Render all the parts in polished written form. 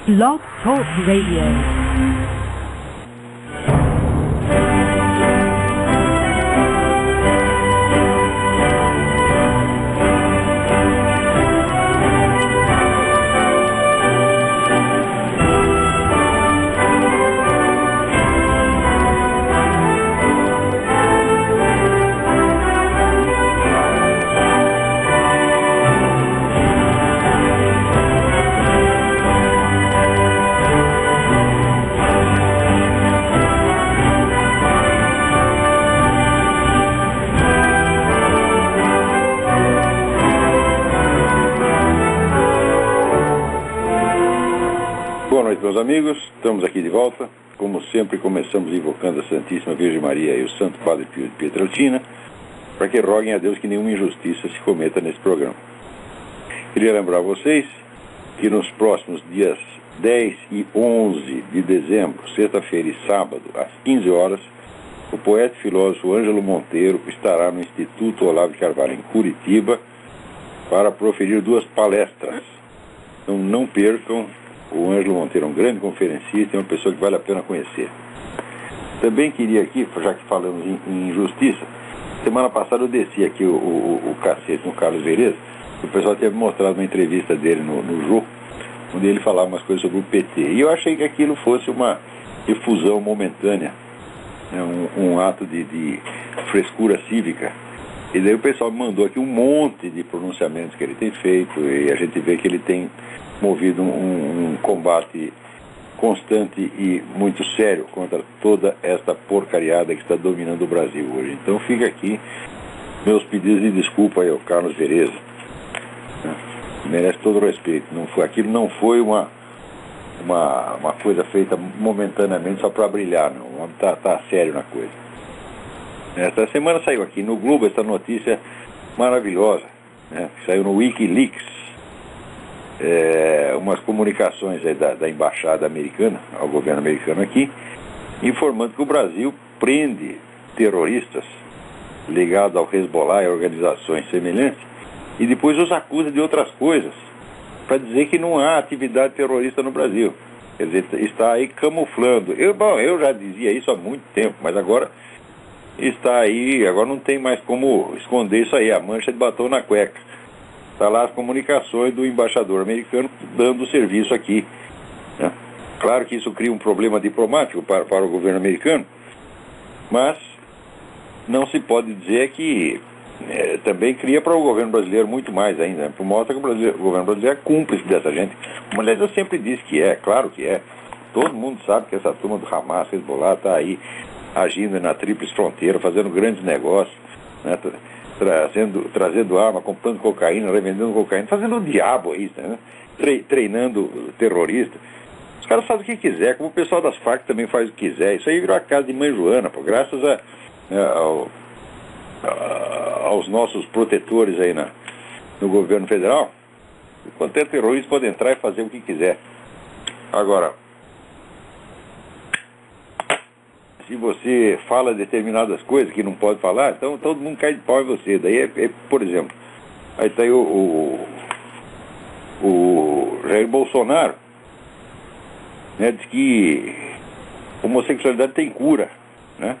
Blog Talk Radio. Boa noite, meus amigos. Estamos aqui de volta. Como sempre, começamos invocando a Santíssima Virgem Maria e o Santo Padre Pio de Pietrelcina para que roguem a Deus que nenhuma injustiça se cometa nesse programa. Queria lembrar a vocês que nos próximos dias 10 e 11 de dezembro, sexta-feira e sábado, às 15 horas, o poeta e filósofo Ângelo Monteiro estará no Instituto Olavo de Carvalho, em Curitiba, para proferir 2 palestras. Então não percam. O Ângelo Monteiro é um grande conferencista, é uma pessoa que vale a pena conhecer. Também queria aqui, já que falamos em injustiça, semana passada eu desci aqui o cacete no Carlos Vereza, o pessoal tinha me mostrado uma entrevista dele no Jô, onde ele falava umas coisas sobre o PT. E eu achei que aquilo fosse uma difusão momentânea, né, um ato de frescura cívica. E daí o pessoal me mandou aqui um monte de pronunciamentos que ele tem feito, e a gente vê que ele tem movido um combate constante e muito sério contra toda esta porcariada que está dominando o Brasil hoje. Então fica aqui meus pedidos de desculpa aí ao Carlos Vereza. Merece todo o respeito. Aquilo não foi uma coisa feita momentaneamente só para brilhar, não. O homem tá sério na coisa. Esta semana saiu aqui no Globo essa notícia maravilhosa, né, que saiu no Wikileaks. Umas comunicações aí da embaixada americana, ao governo americano aqui, informando que o Brasil prende terroristas ligados ao Hezbollah e organizações semelhantes e depois os acusa de outras coisas, para dizer que não há atividade terrorista no Brasil. Quer dizer, está aí camuflando. Eu já dizia isso há muito tempo, mas agora está aí, agora não tem mais como esconder isso aí, a mancha de batom na cueca. Está lá as comunicações do embaixador americano dando serviço aqui, né? Claro que isso cria um problema diplomático para o governo americano, mas não se pode dizer que também cria para o governo brasileiro muito mais ainda, né? Mostra que o governo brasileiro é cúmplice dessa gente. Mas eu sempre disse que claro que é. Todo mundo sabe que essa turma do Hamas, Hezbollah, está aí agindo na tríplice fronteira, fazendo grandes negócios, né? Trazendo arma, comprando cocaína, revendendo cocaína, fazendo o diabo aí, né? Treinando terrorista. Os caras fazem o que quiser, como o pessoal das Farc também faz o que quiser. Isso aí virou a casa de mãe Joana, pô, graças aos nossos protetores aí no governo federal. Quanto é terrorista pode entrar e fazer o que quiser. Agora, se você fala determinadas coisas que não pode falar, então todo mundo cai de pau em você. Daí por exemplo, aí está aí o Jair Bolsonaro, né, diz que homossexualidade tem cura, né?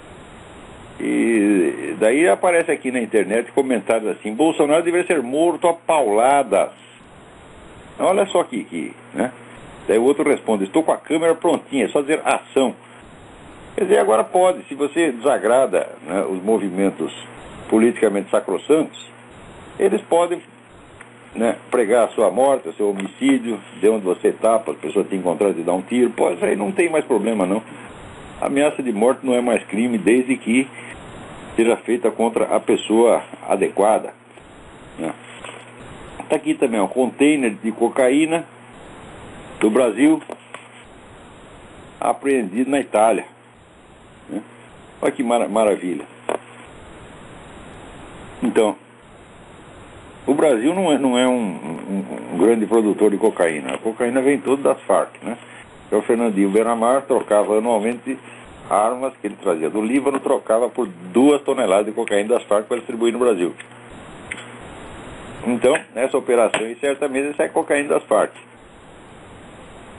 E daí aparece aqui na internet comentários assim: Bolsonaro deveria ser morto a pauladas. Olha só aqui, né? Daí o outro responde: estou com a câmera prontinha, é só dizer ação. Quer dizer, agora pode, se você desagrada, né, os movimentos politicamente sacrossantos, eles podem, né, pregar a sua morte, o seu homicídio, de onde você está, para a pessoa te encontrar e te dar um tiro. Pô, isso aí não tem mais problema, não. A ameaça de morte não é mais crime, desde que seja feita contra a pessoa adequada, né? Está aqui também um container de cocaína do Brasil apreendido na Itália. Olha que maravilha. Então, o Brasil não é um grande produtor de cocaína. A cocaína vem toda das Farc, né? Então, o Fernandinho Beiramar trocava anualmente armas que ele trazia do Líbano, trocava por 2 toneladas de cocaína das Farc para distribuir no Brasil. Então, nessa operação, certamente sai cocaína das Farc.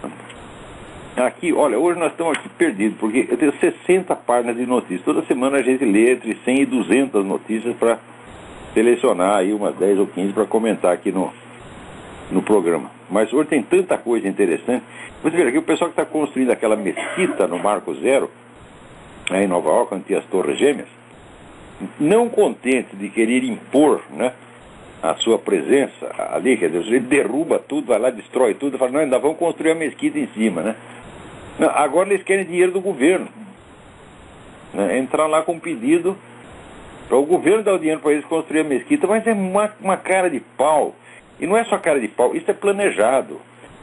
Aqui, olha, hoje nós estamos aqui perdidos, porque eu tenho 60 páginas de notícias. Toda semana a gente lê entre 100 e 200 notícias para selecionar aí umas 10 ou 15 para comentar aqui no programa. Mas hoje tem tanta coisa interessante. Você vê aqui, o pessoal que está construindo aquela mesquita no Marco Zero, aí em Nova York, onde tem as Torres Gêmeas, não contente de querer impor, né, a sua presença ali, quer dizer, ele derruba tudo, vai lá, destrói tudo, fala, não, ainda vamos construir a mesquita em cima, né? Não, agora eles querem dinheiro do governo, né? Entrar lá com um pedido para o governo dar o dinheiro para eles construir a mesquita, mas é uma cara de pau. E não é só cara de pau, isso é planejado.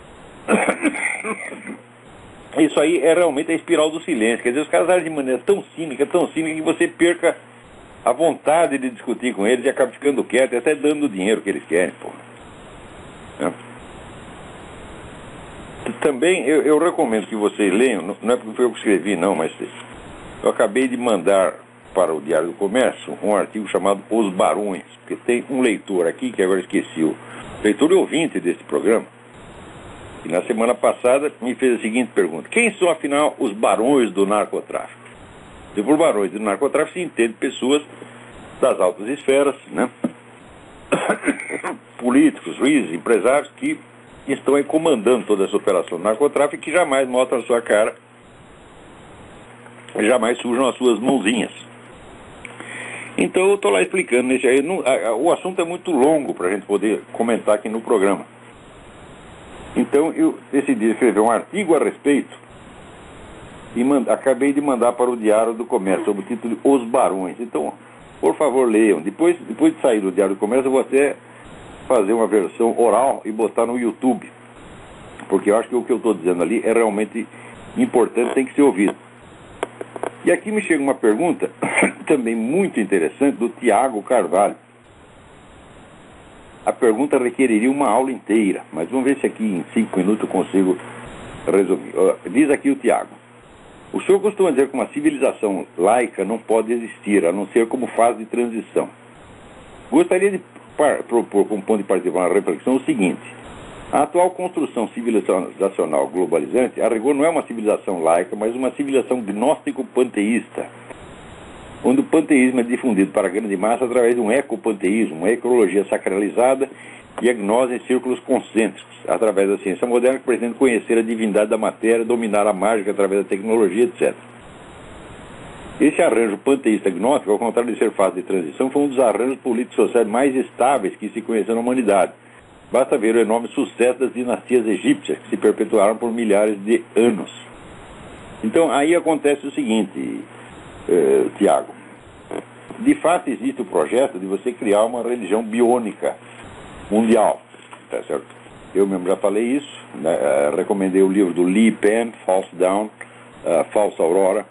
Isso aí é realmente a espiral do silêncio. Quer dizer, os caras agem de maneira tão cínica que você perca a vontade de discutir com eles e acaba ficando quieto e até dando o dinheiro que eles querem, pô. É. Também eu recomendo que vocês leiam, não é porque foi eu que escrevi, não, mas eu acabei de mandar para o Diário do Comércio um artigo chamado Os Barões, porque tem um leitor aqui, que agora esqueci, o leitor e ouvinte desse programa, e na semana passada me fez a seguinte pergunta: quem são, afinal, os barões do narcotráfico? E por barões do narcotráfico se entende pessoas das altas esferas, né? Políticos, juízes, empresários que estão aí comandando toda essa operação do narcotráfico e que jamais mostram a sua cara, jamais sujam as suas mãozinhas. Então eu estou lá explicando nesse aí. O assunto é muito longo para a gente poder comentar aqui no programa. Então eu decidi escrever um artigo a respeito e acabei de mandar para o Diário do Comércio, sob o título de Os Barões. Então, por favor, leiam. Depois de sair do Diário do Comércio, eu vou até fazer uma versão oral e botar no YouTube, porque eu acho que o que eu estou dizendo ali é realmente importante, tem que ser ouvido. E aqui me chega uma pergunta também muito interessante do Tiago Carvalho. A pergunta requeriria uma aula inteira, mas vamos ver se aqui em 5 minutos eu consigo resumir. Diz aqui o Tiago: o senhor costuma dizer que uma civilização laica não pode existir, a não ser como fase de transição. Gostaria de propor como ponto de partida uma reflexão o seguinte: a atual construção civilizacional globalizante, a rigor, não é uma civilização laica, mas uma civilização gnóstico-panteísta, onde o panteísmo é difundido para a grande massa através de um ecopanteísmo, uma ecologia sacralizada e a gnose em círculos concêntricos, através da ciência moderna, que pretende conhecer a divindade da matéria, dominar a mágica através da tecnologia, etc. Esse arranjo panteísta gnóstico, ao contrário de ser fase de transição, foi um dos arranjos políticos sociais mais estáveis que se conheceu na humanidade. Basta ver o enorme sucesso das dinastias egípcias, que se perpetuaram por milhares de anos. Então, aí acontece o seguinte, Tiago. De fato, existe o projeto de você criar uma religião biônica mundial, tá certo? Eu mesmo já falei isso, né? Recomendei o livro do Lee Penn, False Dawn, Falsa Aurora,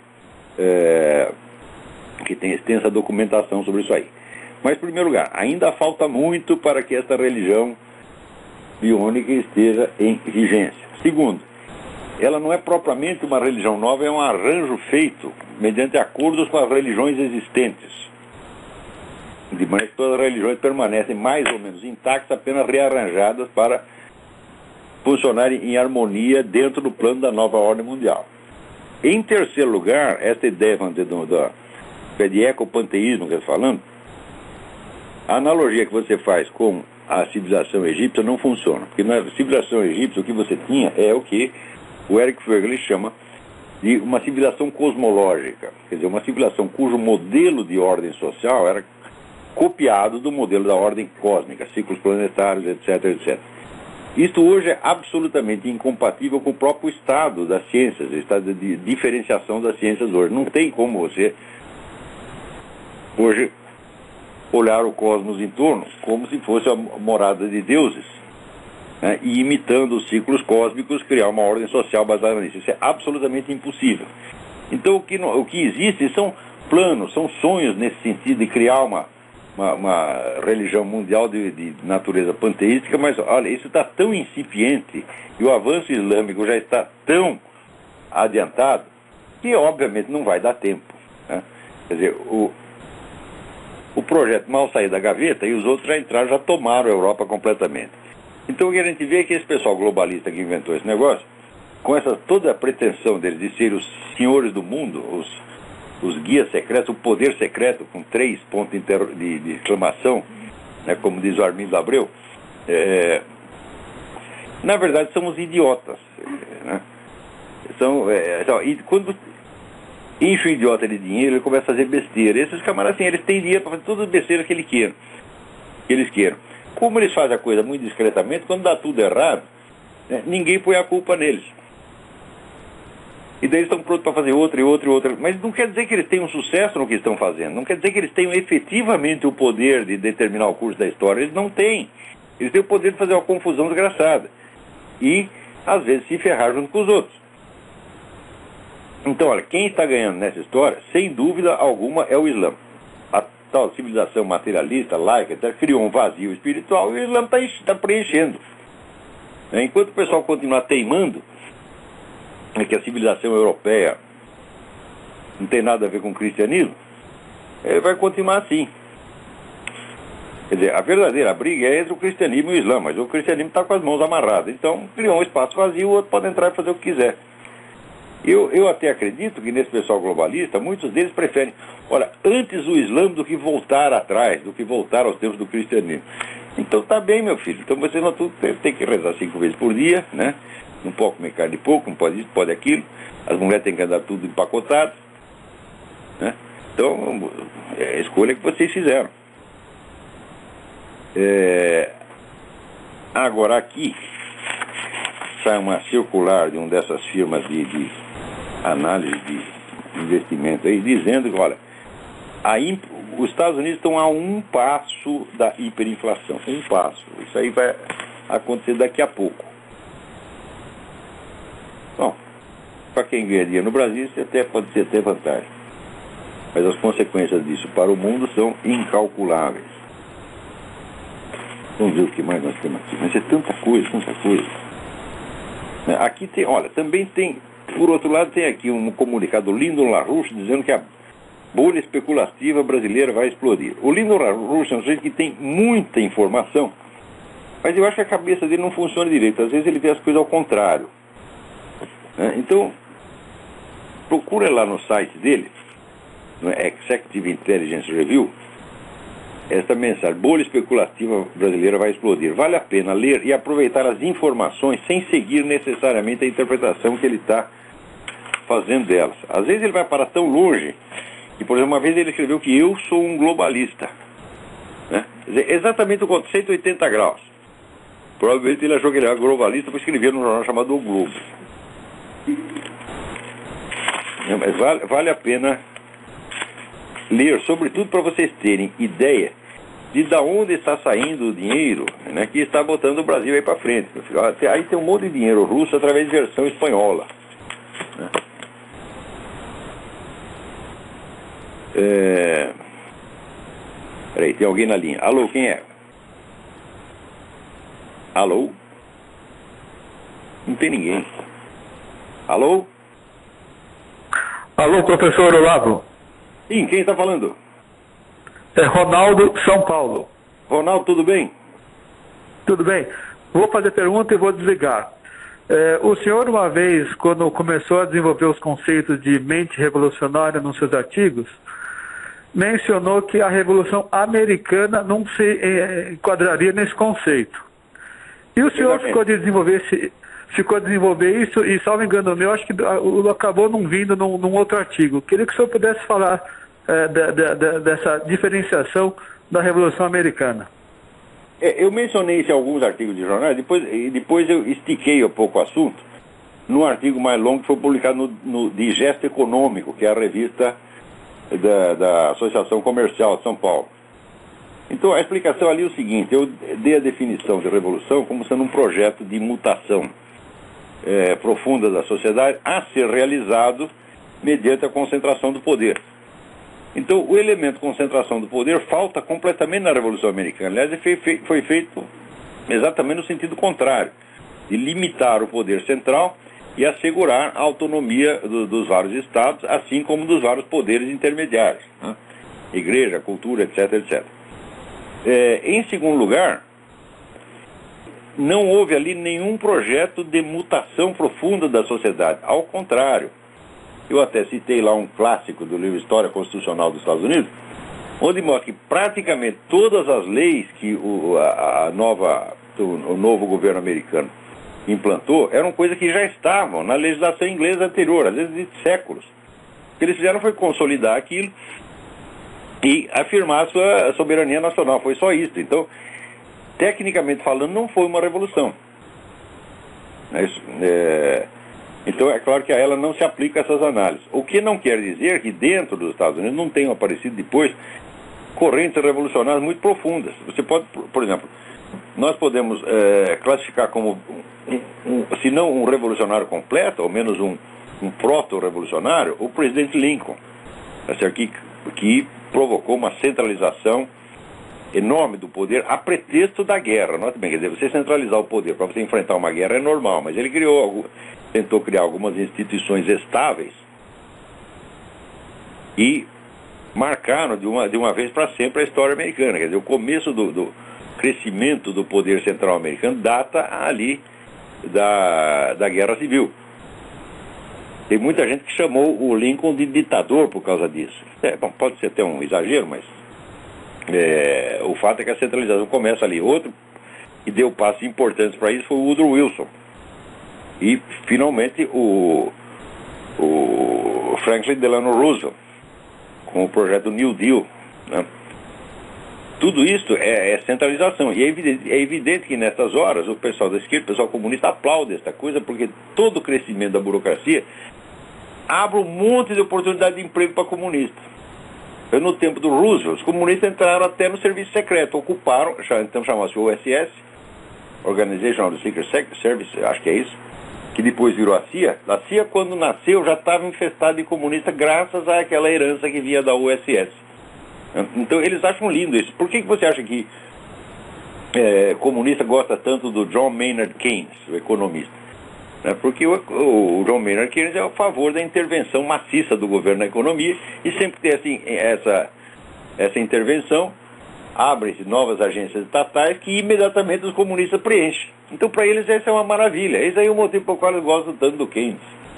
que tem extensa documentação sobre isso aí. Mas, em primeiro lugar, ainda falta muito para que esta religião biônica esteja em vigência. Segundo, ela não é propriamente uma religião nova, é um arranjo feito mediante acordos com as religiões existentes, de maneira que todas as religiões permanecem mais ou menos intactas, apenas rearranjadas para funcionarem em harmonia dentro do plano da nova ordem mundial. Em terceiro lugar, essa ideia, vamos dizer, de ecopanteísmo que eu estou falando, a analogia que você faz com a civilização egípcia não funciona, porque na civilização egípcia o que você tinha é o que o Eric Voegelin chama de uma civilização cosmológica, quer dizer, uma civilização cujo modelo de ordem social era copiado do modelo da ordem cósmica, ciclos planetários, etc, etc. Isto hoje é absolutamente incompatível com o próprio estado das ciências, o estado de diferenciação das ciências hoje. Não tem como você hoje olhar o cosmos em torno como se fosse a morada de deuses, né, e imitando os ciclos cósmicos criar uma ordem social baseada nisso. Isso é absolutamente impossível. Então o que existe são planos, são sonhos nesse sentido de criar uma religião mundial de natureza panteística, mas olha, isso está tão incipiente e o avanço islâmico já está tão adiantado que obviamente não vai dar tempo, né? Quer dizer, o projeto mal saiu da gaveta e os outros já entraram, já tomaram a Europa completamente. Então o que a gente vê é que esse pessoal globalista que inventou esse negócio com toda a pretensão deles de serem os senhores do mundo, os guias secretos, o poder secreto, com 3 pontos de exclamação, né, como diz o Armindo Abreu, na verdade são os idiotas. Né? E quando enche o idiota de dinheiro, ele começa a fazer besteira. Esses camaradas, assim, eles têm dinheiro para fazer todas as besteiras que eles queiram. Como eles fazem a coisa muito discretamente, quando dá tudo errado, né, ninguém põe a culpa neles. E daí eles estão prontos para fazer outra e outra e outra. Mas não quer dizer que eles tenham sucesso no que estão fazendo. Não quer dizer que eles tenham efetivamente o poder de determinar o curso da história. Eles não têm. Eles têm o poder de fazer uma confusão desgraçada. E, às vezes, se ferrar junto com os outros. Então, olha, quem está ganhando nessa história, sem dúvida alguma, é o Islã. A tal civilização materialista, laica, criou um vazio espiritual e o Islã está preenchendo. Enquanto o pessoal continuar teimando que a civilização europeia não tem nada a ver com o cristianismo, ele vai continuar assim. Quer dizer, a verdadeira briga é entre o cristianismo e o Islã, mas o cristianismo está com as mãos amarradas. Então, criou um espaço vazio, o outro pode entrar e fazer o que quiser. Eu até acredito que nesse pessoal globalista, muitos deles preferem, olha, antes o Islã do que voltar atrás, do que voltar aos tempos do cristianismo. Então tá bem, meu filho. Então vocês não tem que rezar 5 vezes por dia, né? Não pode comer carne de pouco, não pode isso, não pode aquilo. As mulheres têm que andar tudo empacotado, né? Então, é a escolha que vocês fizeram. Agora aqui sai uma circular de uma dessas firmas de análise de investimento aí, dizendo que, olha, os Estados Unidos estão a 1 passo da hiperinflação. 1 passo. Isso aí vai acontecer daqui a pouco. Bom, para quem ganha dinheiro no Brasil, isso até pode ser até vantagem. Mas as consequências disso para o mundo são incalculáveis. Vamos ver o que mais nós temos aqui. Mas é tanta coisa, tanta coisa. Aqui tem, olha, também tem, por outro lado, tem aqui um comunicado do Lyndon LaRouche dizendo que a bolha especulativa brasileira vai explodir. O Lyndon LaRouche é um sujeito que tem muita informação, mas eu acho que a cabeça dele não funciona direito. Às vezes ele vê as coisas ao contrário. Então, procura lá no site dele, no Executive Intelligence Review, esta mensagem: bolha especulativa brasileira vai explodir. Vale a pena ler e aproveitar as informações sem seguir necessariamente a interpretação que ele está fazendo delas. Às vezes ele vai parar tão longe que, por exemplo, uma vez ele escreveu que eu sou um globalista, né? Quer dizer, exatamente o conceito, 180 graus. Provavelmente ele achou que ele era globalista por escrever num jornal chamado O Globo. Mas vale a pena ler, sobretudo para vocês terem ideia de onde está saindo o dinheiro, né, que está botando o Brasil aí para frente. Aí tem um monte de dinheiro russo através de versão espanhola, né? Peraí, tem alguém na linha. Alô, quem é? Alô? Não tem ninguém. Alô? Alô, professor Olavo. Sim, quem está falando? É Ronaldo, São Paulo. Ronaldo, tudo bem? Tudo bem. Vou fazer pergunta e vou desligar. O senhor, uma vez, quando começou a desenvolver os conceitos de mente revolucionária nos seus artigos, mencionou que a Revolução Americana não se enquadraria nesse conceito. E o senhor ficou a desenvolver isso, e, salvo engano meu, acho que acabou não vindo num outro artigo. Queria que o senhor pudesse falar dessa diferenciação da Revolução Americana. Eu mencionei isso em alguns artigos de jornais, depois eu estiquei um pouco o assunto num artigo mais longo que foi publicado no Digesto Econômico, que é a revista da Associação Comercial de São Paulo. Então a explicação ali é o seguinte: eu dei a definição de revolução como sendo um projeto de mutação profunda da sociedade a ser realizado mediante a concentração do poder. Então, o elemento concentração do poder falta completamente na Revolução Americana. Aliás, foi feito exatamente no sentido contrário, de limitar o poder central e assegurar a autonomia dos vários estados, assim como dos vários poderes intermediários, né? Igreja, cultura, etc, etc. Em segundo lugar, não houve ali nenhum projeto de mutação profunda da sociedade. Ao contrário, eu até citei lá um clássico do livro História Constitucional dos Estados Unidos, onde mostra que praticamente todas as leis que o novo governo americano implantou eram coisas que já estavam na legislação inglesa anterior, às vezes de séculos. O que eles fizeram foi consolidar aquilo e afirmar a sua soberania nacional. Foi só isso. Então, tecnicamente falando, não foi uma revolução. Então, é claro que a ela não se aplica essas análises. O que não quer dizer que dentro dos Estados Unidos não tenham aparecido depois correntes revolucionárias muito profundas. Você pode, por exemplo, nós podemos classificar como, se não um revolucionário completo, ao menos um proto-revolucionário, o presidente Lincoln, que provocou uma centralização enorme do poder a pretexto da guerra. Note bem, quer dizer, você centralizar o poder para você enfrentar uma guerra é normal, mas ele tentou criar algumas instituições estáveis e marcaram de uma vez para sempre a história americana. Quer dizer, o começo do crescimento do poder central americano data ali da Guerra Civil. Tem muita gente que chamou o Lincoln de ditador por causa disso. Bom, pode ser até um exagero, mas o fato é que a centralização começa ali. Outro que deu passos importantes para isso foi o Woodrow Wilson. E, finalmente, o Franklin Delano Roosevelt, com o projeto New Deal, né? Tudo isso é centralização. E é evidente que, nessas horas, o pessoal da esquerda, o pessoal comunista, aplaude essa coisa, porque todo o crescimento da burocracia abre um monte de oportunidade de emprego para comunistas. No tempo do Roosevelt, os comunistas entraram até no serviço secreto, ocuparam, então chamava-se OSS, Organization of the Secret Service, acho que é isso, que depois virou a CIA. A CIA, quando nasceu, já estava infestada de comunistas graças àquela herança que vinha da OSS. Então, eles acham lindo isso. Por que você acha que comunista gosta tanto do John Maynard Keynes, o economista? Porque o John Maynard Keynes é a favor da intervenção maciça do governo na economia, e sempre que tem assim, essa intervenção, abrem-se novas agências estatais que imediatamente os comunistas preenchem. Então, para eles, essa é uma maravilha. Esse aí é o motivo pelo qual eles gostam tanto do Keynes.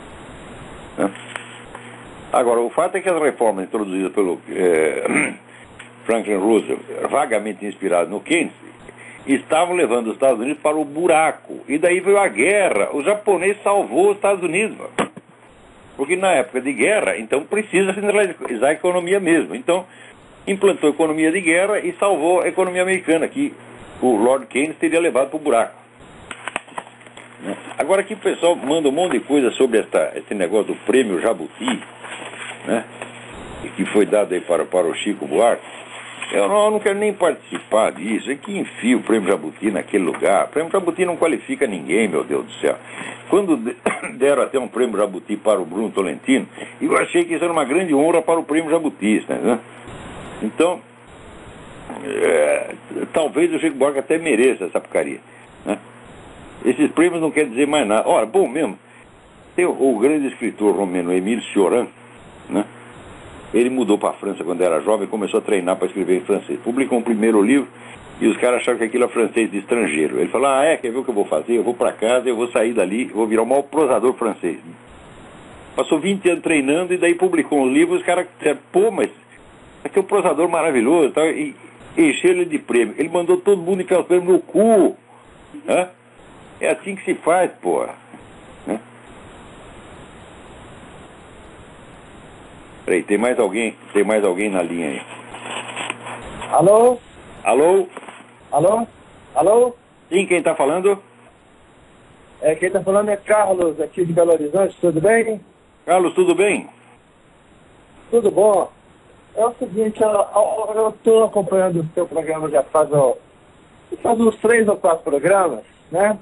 Agora, o fato é que as reformas introduzidas pelo Franklin Roosevelt, vagamente inspiradas no Keynes, estavam levando os Estados Unidos para o buraco. E daí veio a guerra. O japonês salvou os Estados Unidos. Porque na época de guerra, então precisa centralizar a economia mesmo. Então, implantou a economia de guerra e salvou a economia americana, que o Lord Keynes teria levado para o buraco. Agora aqui o pessoal manda um monte de coisa sobre esse negócio do prêmio Jabuti, né? Que foi dado aí para o Chico Buarque. Eu não quero nem participar disso. É que enfia o prêmio Jabuti naquele lugar. O prêmio Jabuti não qualifica ninguém, meu Deus do céu. Quando deram até um prêmio Jabuti para o Bruno Tolentino, eu achei que isso era uma grande honra para o prêmio Jabuti, né? Então, talvez o Chico Buarque até mereça essa porcaria, né? Esses prêmios não querem dizer mais nada. Ora, bom mesmo, tem o grande escritor romeno Émile Cioran, né? Ele mudou para a França quando era jovem e começou a treinar para escrever em francês. Publicou um primeiro livro e os caras acharam que aquilo é francês de estrangeiro. Ele falou, quer ver o que eu vou fazer? Eu vou para casa, eu vou sair dali, vou virar o maior prosador francês. Passou 20 anos treinando e daí publicou um livro. Os caras disseram, pô, mas aqui é um prosador maravilhoso, tá? E encheram ele de prêmio. Ele mandou todo mundo enfiar os prêmios no cu. Hã? É assim que se faz, porra. Peraí, tem mais alguém na linha aí. Alô? Alô? Alô? Alô? Sim, quem está falando? Quem está falando é Carlos, aqui de Belo Horizonte, tudo bem? Carlos, tudo bem? Tudo bom. É o seguinte, eu estou acompanhando o seu programa já faz uns 3 ou 4 programas, né?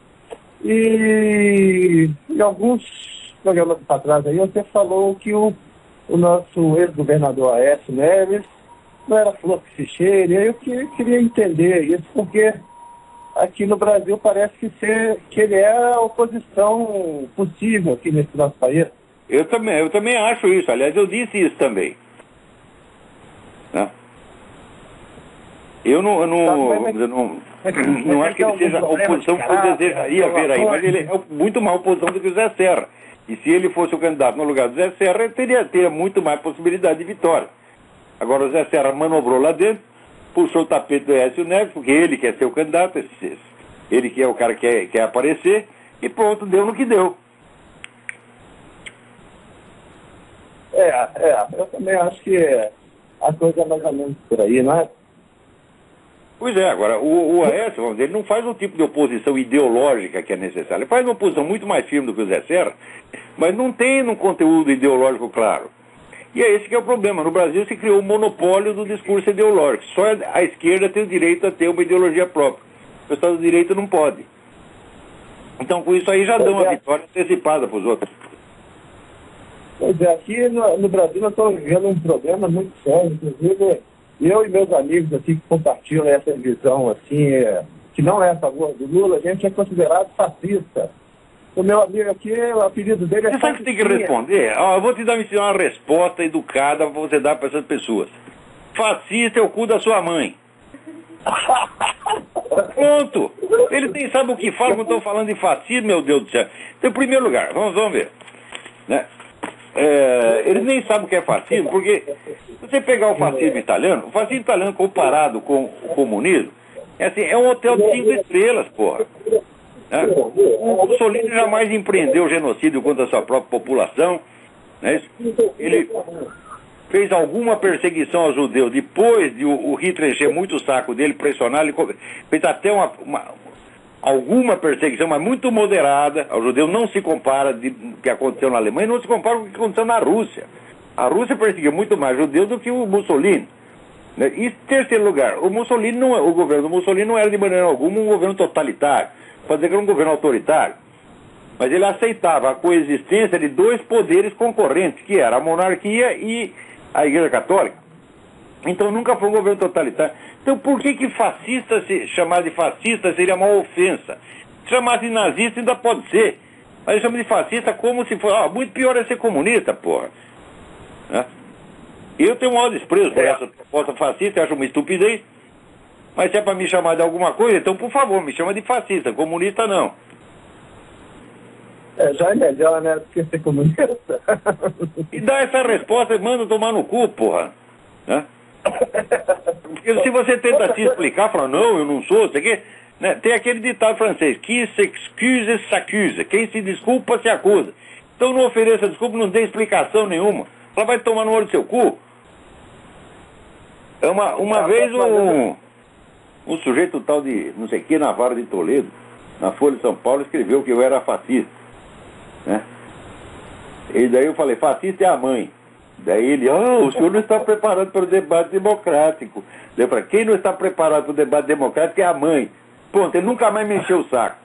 E alguns programas para trás aí você falou que o nosso ex-governador Aécio Neves não era flor que se cheire. Eu queria entender isso, porque aqui no Brasil parece que ele é a oposição possível aqui nesse nosso país. Eu também acho isso. Aliás, eu disse isso também. Né? não acho que ele seja a oposição que eu desejaria ver aí, mas ele é muito mais oposição do que o Zé Serra. E se ele fosse o candidato no lugar do Zé Serra, ele teria muito mais possibilidade de vitória. Agora o Zé Serra manobrou lá dentro, puxou o tapete do Aécio Neves, porque ele quer ser o candidato, ele que é o cara que quer aparecer, e pronto, deu no que deu. Eu também acho que a coisa é mais ou menos por aí, não é? Pois é, agora, o Aécio, vamos dizer, ele não faz o tipo de oposição ideológica que é necessário. Ele faz uma oposição muito mais firme do que o Zé Serra, mas não tem um conteúdo ideológico claro. E é esse que é o problema. No Brasil se criou o monopólio do discurso ideológico. Só a esquerda tem o direito a ter uma ideologia própria. O pessoal do direito não pode. Então, com isso aí já dão uma vitória antecipada para os outros. Pois é, aqui no Brasil nós estamos vivendo um problema muito sério, inclusive eu e meus amigos aqui que compartilham essa visão assim, que não é a favor do Lula, a gente é considerado fascista. O meu amigo aqui, o apelido dele é Você sabe que tem que responder? Eu vou te dar uma resposta educada para você dar para essas pessoas. Fascista é o cu da sua mãe. Pronto. Eles nem sabem o que falam quando estão falando de fascismo, meu Deus do céu. Então, em primeiro lugar, vamos ver. Né? Eles nem sabem o que é fascismo, porque se você pegar o fascismo italiano comparado com o comunismo, é um hotel de 5 estrelas, porra. O Mussolini jamais empreendeu genocídio contra a sua própria população. Né? Ele fez alguma perseguição aos judeus depois de o Hitler encher muito o saco dele, pressionar, ele fez até alguma perseguição, mas muito moderada. Ao judeu não se compara do que aconteceu na Alemanha, não se compara com o que aconteceu na Rússia. A Rússia perseguiu muito mais judeus do que o Mussolini. Né? E, em terceiro lugar, o governo do Mussolini não era de maneira alguma um governo totalitário, pode dizer que era um governo autoritário. Mas ele aceitava a coexistência de dois poderes concorrentes, que era a monarquia e a Igreja Católica. Então nunca foi um governo totalitário. Então por que chamar de fascista seria uma ofensa? Se chamar de nazista ainda pode ser. Mas chama de fascista como se fosse... muito pior é ser comunista, porra. Né? Eu tenho o maior desprezo por essa proposta fascista, eu acho uma estupidez. Mas se é para me chamar de alguma coisa, então por favor, me chama de fascista. Comunista não. Já é melhor, né? Do que ser comunista. E dá essa resposta e manda tomar no cu, porra. Né? Porque se você tenta se explicar, fala, não, eu não sou, sei que, né? Tem aquele ditado francês, qui s'excuse, s'accuse. Quem se desculpa, se acusa. Então não ofereça desculpa, não dê explicação nenhuma. Ela vai tomar no olho do seu cu. Uma vez um sujeito tal de, não sei que, Navarro de Toledo, na Folha de São Paulo, escreveu que eu era fascista. Né? E daí eu falei, fascista é a mãe. Daí ele, o senhor não está preparado para o debate democrático. Eu falei, quem não está preparado para o debate democrático é a mãe. Pronto, ele nunca mais me encheu o saco.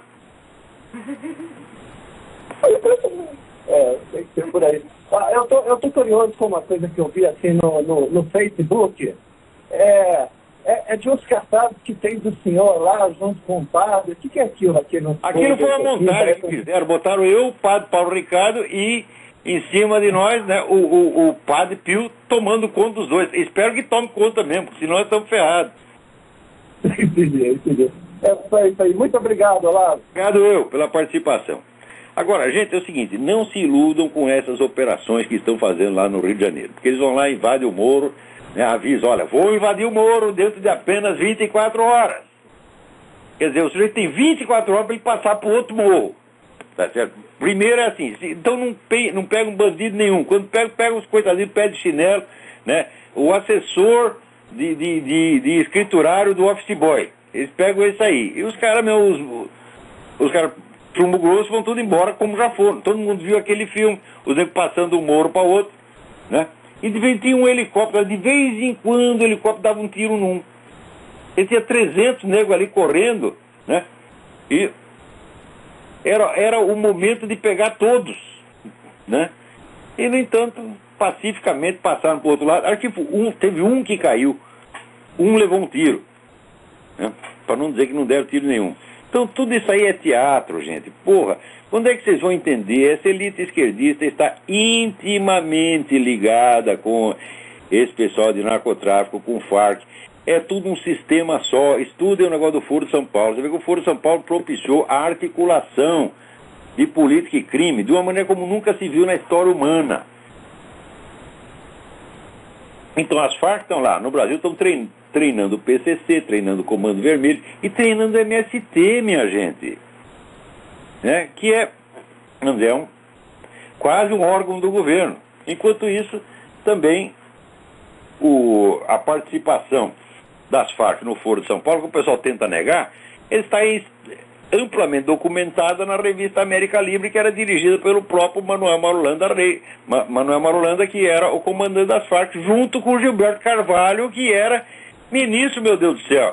Tem que ser por aí. Eu tô curioso com uma coisa que eu vi assim no Facebook. É de uns caçados que tem do senhor lá junto com o padre. O que é aquilo aqui? Aquilo foi uma montagem que fizeram. Botaram eu, o padre Paulo Ricardo e em cima de nós, né, o padre Pio tomando conta dos dois. Espero que tome conta mesmo, porque senão nós estamos ferrados. Entendi. É isso aí. Muito obrigado, Olavo. Obrigado eu pela participação. Agora, gente, é o seguinte, não se iludam com essas operações que estão fazendo lá no Rio de Janeiro. Porque eles vão lá, invadem o Moro, né, avisam, olha, vou invadir o Moro dentro de apenas 24 horas. Quer dizer, o sujeito tem 24 horas para ele passar para o outro morro. Tá certo? Primeiro é assim, então não pega um bandido nenhum. Quando pega os coitadinhos, pé de chinelo, né? O assessor de escriturário do office boy. Eles pegam esse aí. E os caras, os caras chumbo grosso vão tudo embora como já foram. Todo mundo viu aquele filme, os negros passando um moro para outro, né? E de vez tinha um helicóptero, de vez em quando o helicóptero dava um tiro num. Ele tinha 300 negros ali correndo, né? E era o momento de pegar todos, né? E, no entanto, pacificamente passaram para o outro lado. Acho que teve um que caiu, um levou um tiro, né? Para não dizer que não deram tiro nenhum. Então tudo isso aí é teatro, gente. Porra, quando é que vocês vão entender? Essa elite esquerdista está intimamente ligada com esse pessoal de narcotráfico, com o Farc. é tudo um sistema só. Estudem o negócio do Foro de São Paulo. Você vê que o Foro de São Paulo propiciou a articulação de política e crime de uma maneira como nunca se viu na história humana. Então as Farc estão lá no Brasil, estão treinando o PCC, treinando o Comando Vermelho e treinando o MST, minha gente, né? Que é, vamos dizer, quase um órgão do governo. Enquanto isso, também a participação das Farc no Foro de São Paulo, que o pessoal tenta negar, ele está amplamente documentada na revista América Livre, que era dirigida pelo próprio Manuel Marulanda, que era o comandante das Farc, junto com o Gilberto Carvalho, que era ministro, meu Deus do céu.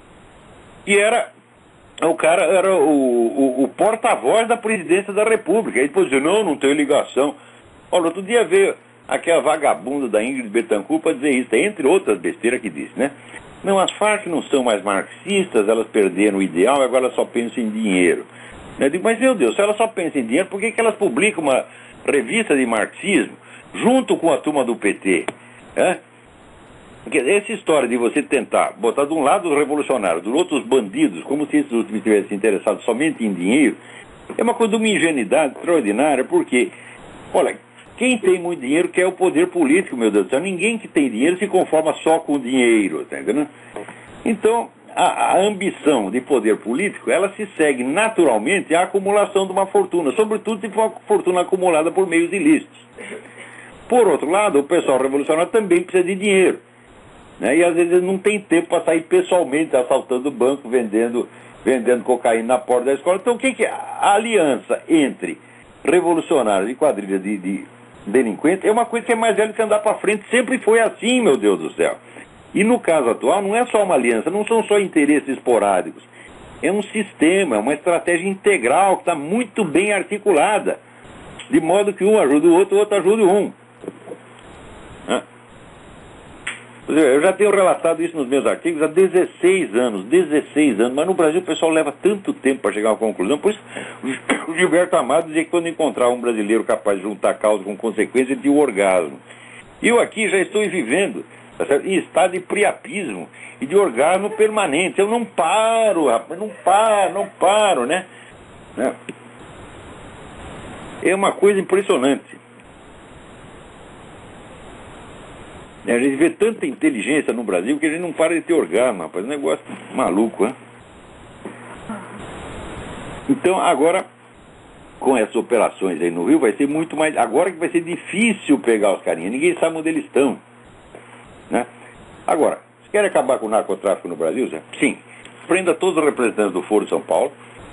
E o cara era o porta-voz da presidência da República. Ele depois dizia, não tem ligação. Olha, outro dia veio aquela vagabunda da Ingrid Betancourt para dizer isso, entre outras besteiras que disse, né? Não, as Farc não são mais marxistas, elas perderam o ideal, agora elas só pensam em dinheiro. Eu digo, mas meu Deus, se elas só pensam em dinheiro, por que elas publicam uma revista de marxismo junto com a turma do PT? Porque essa história de você tentar botar de um lado os revolucionários, do outro os bandidos, como se esses últimos estivessem interessados somente em dinheiro, é uma coisa de uma ingenuidade extraordinária, porque, olha, quem tem muito dinheiro quer o poder político, meu Deus do céu. Ninguém que tem dinheiro se conforma só com o dinheiro, tá entendendo? Então, a ambição de poder político, ela se segue naturalmente à acumulação de uma fortuna, sobretudo se for uma fortuna acumulada por meios ilícitos. Por outro lado, o pessoal revolucionário também precisa de dinheiro, né? E às vezes não tem tempo para sair pessoalmente assaltando o banco, vendendo cocaína na porta da escola. Então, o que é a aliança entre revolucionários e quadrilha de delinquentes é uma coisa que é mais velha que andar para frente, sempre foi assim, meu Deus do céu. E no caso atual não é só uma aliança, não são só interesses esporádicos, é um sistema, é uma estratégia integral que está muito bem articulada, de modo que um ajuda o outro ajuda um. Eu já tenho relatado isso nos meus artigos há 16 anos, mas no Brasil o pessoal leva tanto tempo para chegar a uma conclusão. Por isso, o Gilberto Amado dizia que quando encontrar um brasileiro capaz de juntar causa com consequência, ele tinha o orgasmo. E eu aqui já estou vivendo, tá certo? Em estado de priapismo e de orgasmo permanente. Eu não paro, rapaz, não paro, né? É uma coisa impressionante. A gente vê tanta inteligência no Brasil que a gente não para de ter orgasmo, rapaz. É um negócio maluco, né? Então, agora, com essas operações aí no Rio, vai ser muito mais... Agora que vai ser difícil pegar os carinhas. Ninguém sabe onde eles estão, né? Agora, se quer acabar com o narcotráfico no Brasil, Zé? Sim. Prenda todos os representantes do Foro de São Paulo,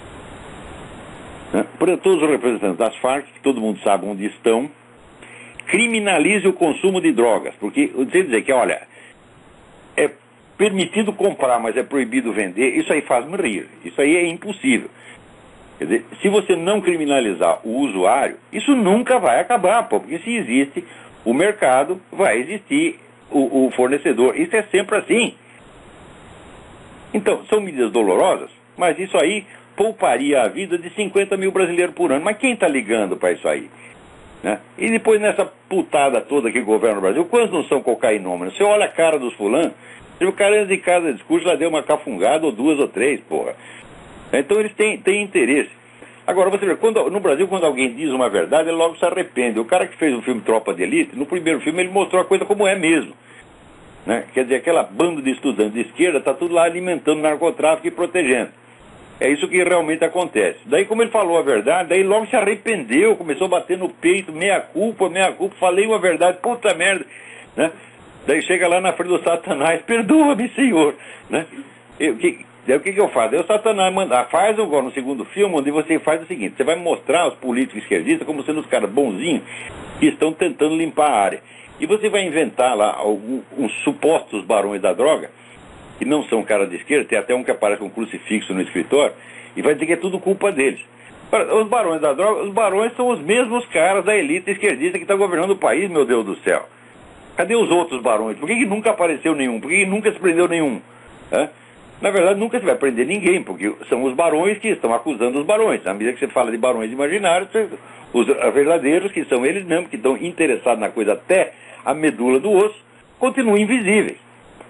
né? Prenda todos os representantes das Farc, que todo mundo sabe onde estão. Criminalize o consumo de drogas, porque você dizer que, olha, é permitido comprar, mas é proibido vender, isso aí faz-me rir, isso aí é impossível. Quer dizer, se você não criminalizar o usuário, isso nunca vai acabar, porque se existe o mercado, vai existir o fornecedor, isso é sempre assim. Então, são medidas dolorosas, mas isso aí pouparia a vida de 50 mil brasileiros por ano. Mas quem está ligando para isso aí? Né? E depois nessa putada toda que governa o Brasil, quantos não são cocainômanos? Você olha a cara dos fulanos, o cara de cada discurso lá deu uma cafungada ou duas ou três, porra. Então eles têm interesse. Agora você vê, no Brasil quando alguém diz uma verdade, ele logo se arrepende. O cara que fez o filme Tropa de Elite, no primeiro filme ele mostrou a coisa como é mesmo, né? Quer dizer, aquela banda de estudantes de esquerda está tudo lá alimentando o narcotráfico e protegendo. É isso que realmente acontece. Daí, como ele falou a verdade, daí logo se arrependeu, começou a bater no peito, meia culpa, falei uma verdade, puta merda, né? Daí chega lá na frente do Satanás, perdoa-me, Senhor, né? O que eu faço? Aí o Satanás faz agora no segundo filme, onde você faz o seguinte, você vai mostrar os políticos esquerdistas como sendo os caras bonzinhos que estão tentando limpar a área. E você vai inventar lá uns supostos barões da droga, que não são caras de esquerda, tem até um que aparece com um crucifixo no escritório, e vai dizer que é tudo culpa deles. Os barões da droga, os barões são os mesmos caras da elite esquerdista que está governando o país, meu Deus do céu. Cadê os outros barões? Por que nunca apareceu nenhum? Por que nunca se prendeu nenhum? Na verdade, nunca se vai prender ninguém, porque são os barões que estão acusando os barões. À medida que você fala de barões imaginários, os verdadeiros, que são eles mesmos, que estão interessados na coisa até a medula do osso, continuam invisíveis.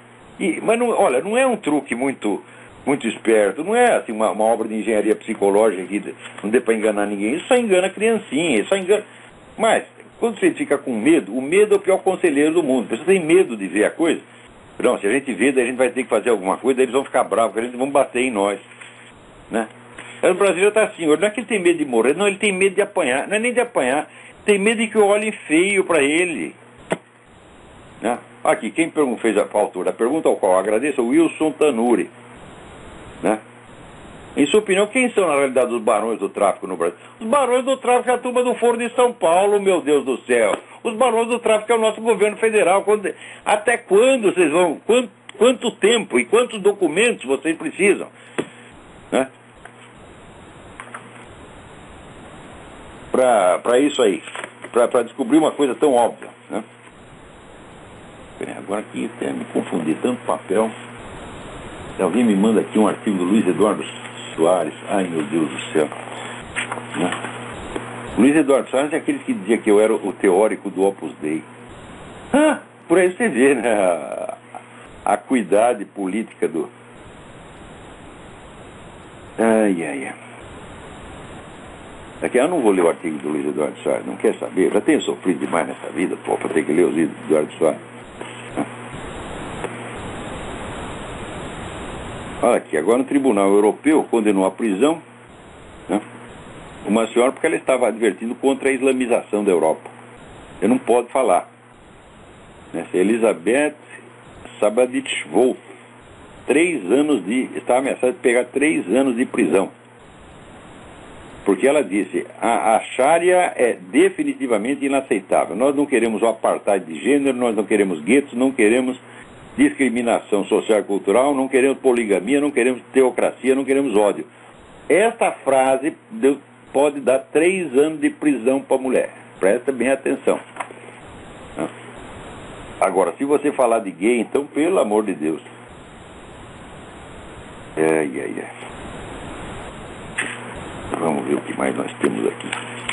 Mas não, olha, não é um truque muito esperto, não é assim uma obra de engenharia psicológica que não dê para enganar ninguém. Isso só engana a criancinha, isso só engana. Mas, quando você fica com medo, o medo é o pior conselheiro do mundo. A pessoa tem medo de ver a coisa. Não, se a gente vê, daí a gente vai ter que fazer alguma coisa, daí eles vão ficar bravos, porque eles vão bater em nós, né? O brasileiro está assim, não é que ele tem medo de morrer, não, ele tem medo de apanhar, não é nem de apanhar, tem medo de que olhem feio para ele, né? Aqui, quem fez a autor da pergunta, ao qual eu agradeço, é o Wilson Tanuri, né? Em sua opinião, quem são na realidade os barões do tráfico no Brasil? Os barões do tráfico é a turma do Foro de São Paulo, meu Deus do céu. Os barões do tráfico é o nosso governo federal. Até quando vocês vão? Quanto tempo e quantos documentos vocês precisam? Né? Para isso aí. Para descobrir uma coisa tão óbvia. Né? Agora aqui até me confundi tanto papel. Alguém me manda aqui um artigo do Luiz Eduardo Soares. Ai, meu Deus do céu. Né? Luiz Eduardo Soares é aquele que dizia que eu era o teórico do Opus Dei. Por aí você vê, né? A acuidade política do... Ai. Daqui eu não vou ler o artigo do Luiz Eduardo Soares, não quer saber? Eu já tenho sofrido demais nessa vida, pô, para ter que ler o Luiz Eduardo Soares. Olha aqui, agora o Tribunal Europeu condenou à prisão, né, uma senhora porque ela estava advertindo contra a islamização da Europa. Eu não pode falar. Né? Elizabeth Sabaditch-Wolf, 3 anos estava ameaçada de pegar 3 anos de prisão. Porque ela disse, a Sharia é definitivamente inaceitável. Nós não queremos o apartheid de gênero, nós não queremos guetos, não queremos discriminação social e cultural, não queremos poligamia, não queremos teocracia, não queremos ódio. Esta frase pode dar 3 anos de prisão para a mulher. Presta bem atenção. Agora, se você falar de gay, então, pelo amor de Deus. Vamos ver o que mais nós temos aqui.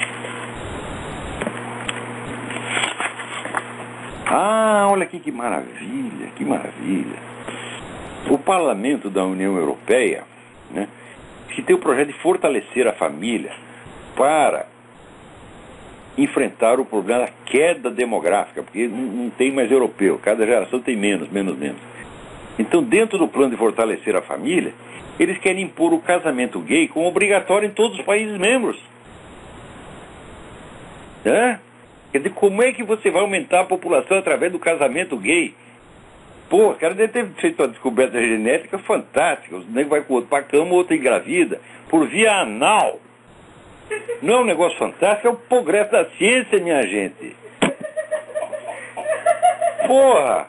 Olha aqui que maravilha, que maravilha. O Parlamento da União Europeia, né, que tem o projeto de fortalecer a família para enfrentar o problema da queda demográfica, porque não tem mais europeu, cada geração tem menos. Então, dentro do plano de fortalecer a família, eles querem impor o casamento gay como obrigatório em todos os países membros. Quer dizer, como é que você vai aumentar a população através do casamento gay? Pô, o cara deve ter feito uma descoberta genética fantástica. O nego vai com o outro pra cama, o outro engravida, por via anal. Não é um negócio fantástico, é o progresso da ciência, minha gente. Porra!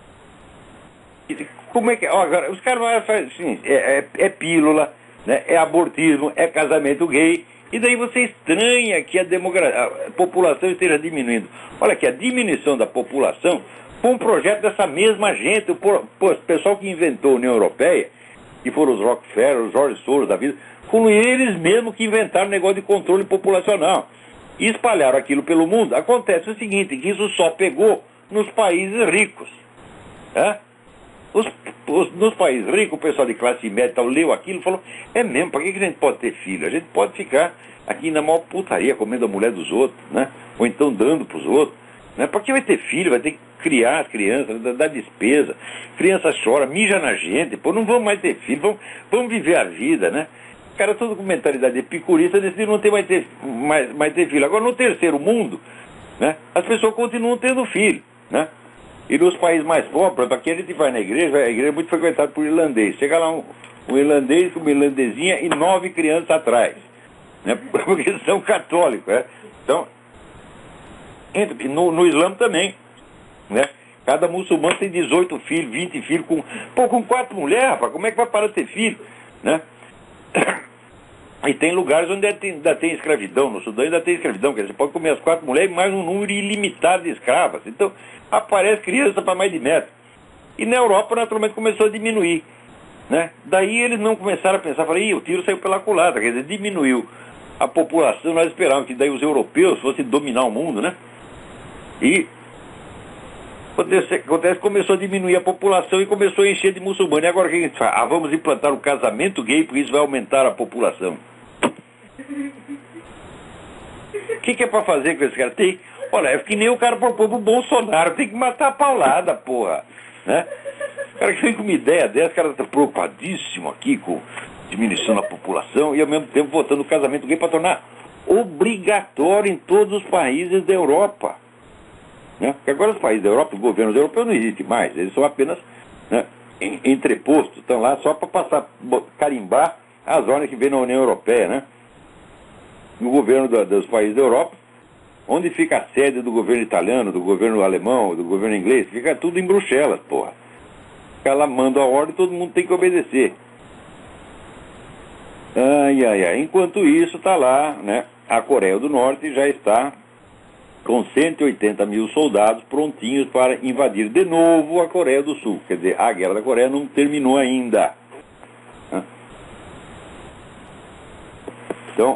Como é que... Agora, os caras fazem assim, é pílula, né? É abortismo, é casamento gay... E daí você estranha que a população esteja diminuindo. Olha que a diminuição da população foi um projeto dessa mesma gente. O pessoal que inventou a União Europeia, que foram os Rockefeller, os George Soros da vida, foram eles mesmos que inventaram o negócio de controle populacional. E espalharam aquilo pelo mundo. Acontece o seguinte, que isso só pegou nos países ricos. Nos países ricos, o pessoal de classe média leu aquilo e falou, é mesmo, para que a gente pode ter filho? A gente pode ficar aqui na maior putaria, comendo a mulher dos outros, né? Ou então dando para os outros. Né? Para que vai ter filho? Vai ter que criar as crianças, dar despesa. Criança chora, mija na gente, pô, não vamos mais ter filho, vamos viver a vida, né? O cara todo com mentalidade epicurista decidiu não ter mais ter filho. Agora, no terceiro mundo, né, as pessoas continuam tendo filho, né? E nos países mais pobres, aqui a gente vai na igreja, a igreja é muito frequentada por irlandês. Chega lá um irlandês com uma irlandesinha e 9 crianças atrás, né? Porque eles são católicos, né? Então, no Islã também, né? Cada muçulmano tem 18 filhos, 20 filhos, com 4 mulheres, rapaz, como é que vai parar de ter filho, né? E tem lugares onde ainda tem escravidão, no Sudão ainda tem escravidão, quer dizer, você pode comer as 4 mulheres e mais um número ilimitado de escravas. Então, aparece criança para mais de metro. E na Europa, naturalmente, começou a diminuir, né? Daí eles não começaram a pensar, falaram, o tiro saiu pela culatra, quer dizer, diminuiu a população, nós esperávamos que daí os europeus fossem dominar o mundo, né? E Acontece que começou a diminuir a população e começou a encher de muçulmanos. E agora o que a gente faz? Vamos implantar um casamento gay porque isso vai aumentar a população. O que é pra fazer com esse cara? Olha, é que nem o cara propôs pro Bolsonaro, tem que matar a paulada, porra. Né? O cara que vem com uma ideia dessa, o cara tá preocupadíssimo aqui com diminuição da população e ao mesmo tempo votando o casamento gay para tornar obrigatório em todos os países da Europa. Né? Porque agora os países da Europa, os governos europeus não existem mais, eles são apenas, né, entrepostos, estão lá só para passar, carimbar as ordens que vêm na União Europeia, né? No governo dos países da Europa, onde fica a sede do governo italiano, do governo alemão, do governo inglês, fica tudo em Bruxelas, porra. Ela manda a ordem e todo mundo tem que obedecer. Enquanto isso, está lá, né? A Coreia do Norte já está com 180 mil soldados prontinhos para invadir de novo a Coreia do Sul. Quer dizer, a guerra da Coreia não terminou ainda. Então,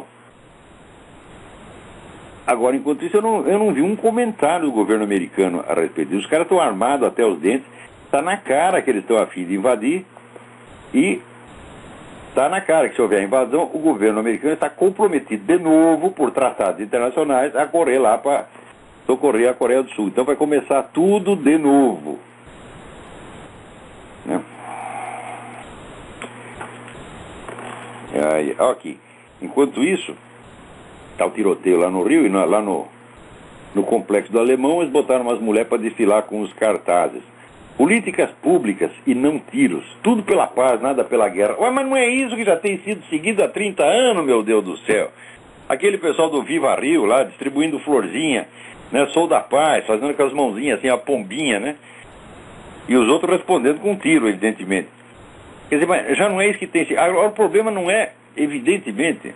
agora, enquanto isso, eu não vi um comentário do governo americano a respeito disso. Os caras estão armados até os dentes, está na cara que eles estão a fim de invadir e está na cara que se houver invasão, o governo americano está comprometido de novo por tratados internacionais a correr lá para socorrer a Coreia do Sul. Então vai começar tudo de novo. Né? Aqui. Enquanto isso, está o tiroteio lá no Rio e lá no Complexo do Alemão, eles botaram umas mulheres para desfilar com os cartazes. Políticas públicas e não tiros. Tudo pela paz, nada pela guerra. Ué, mas não é isso que já tem sido seguido há 30 anos, meu Deus do céu. Aquele pessoal do Viva Rio lá, distribuindo florzinha, né? Sou da paz, fazendo com as mãozinhas assim, a pombinha, né? E os outros respondendo com um tiro, evidentemente. Quer dizer, mas já não é isso que tem sido. Agora, o problema não é, evidentemente,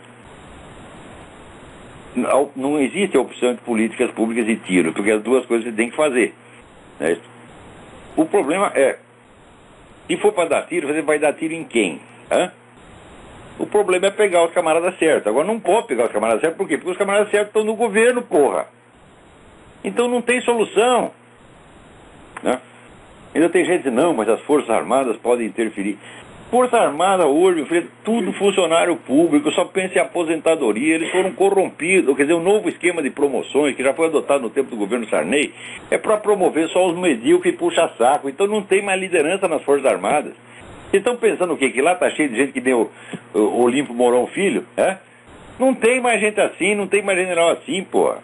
não existe a opção de políticas públicas e tiro, porque as duas coisas você tem que fazer. Né? O problema é, se for para dar tiro, você vai dar tiro em quem? O problema é pegar os camaradas certos. Agora não pode pegar os camaradas certos, por quê? Porque os camaradas certos estão no governo, porra. Então não tem solução. Né? Ainda tem gente que diz, não, mas as Forças Armadas podem interferir. Força Armada hoje, tudo funcionário público, só pensa em aposentadoria, eles foram corrompidos. Quer dizer, o novo esquema de promoções, que já foi adotado no tempo do governo Sarney, é para promover só os medíocres e puxa-saco. Então não tem mais liderança nas Forças Armadas. Vocês estão pensando o quê? Que lá está cheio de gente que deu o Olimpo Mourão Filho? É? Não tem mais gente assim, não tem mais general assim, porra.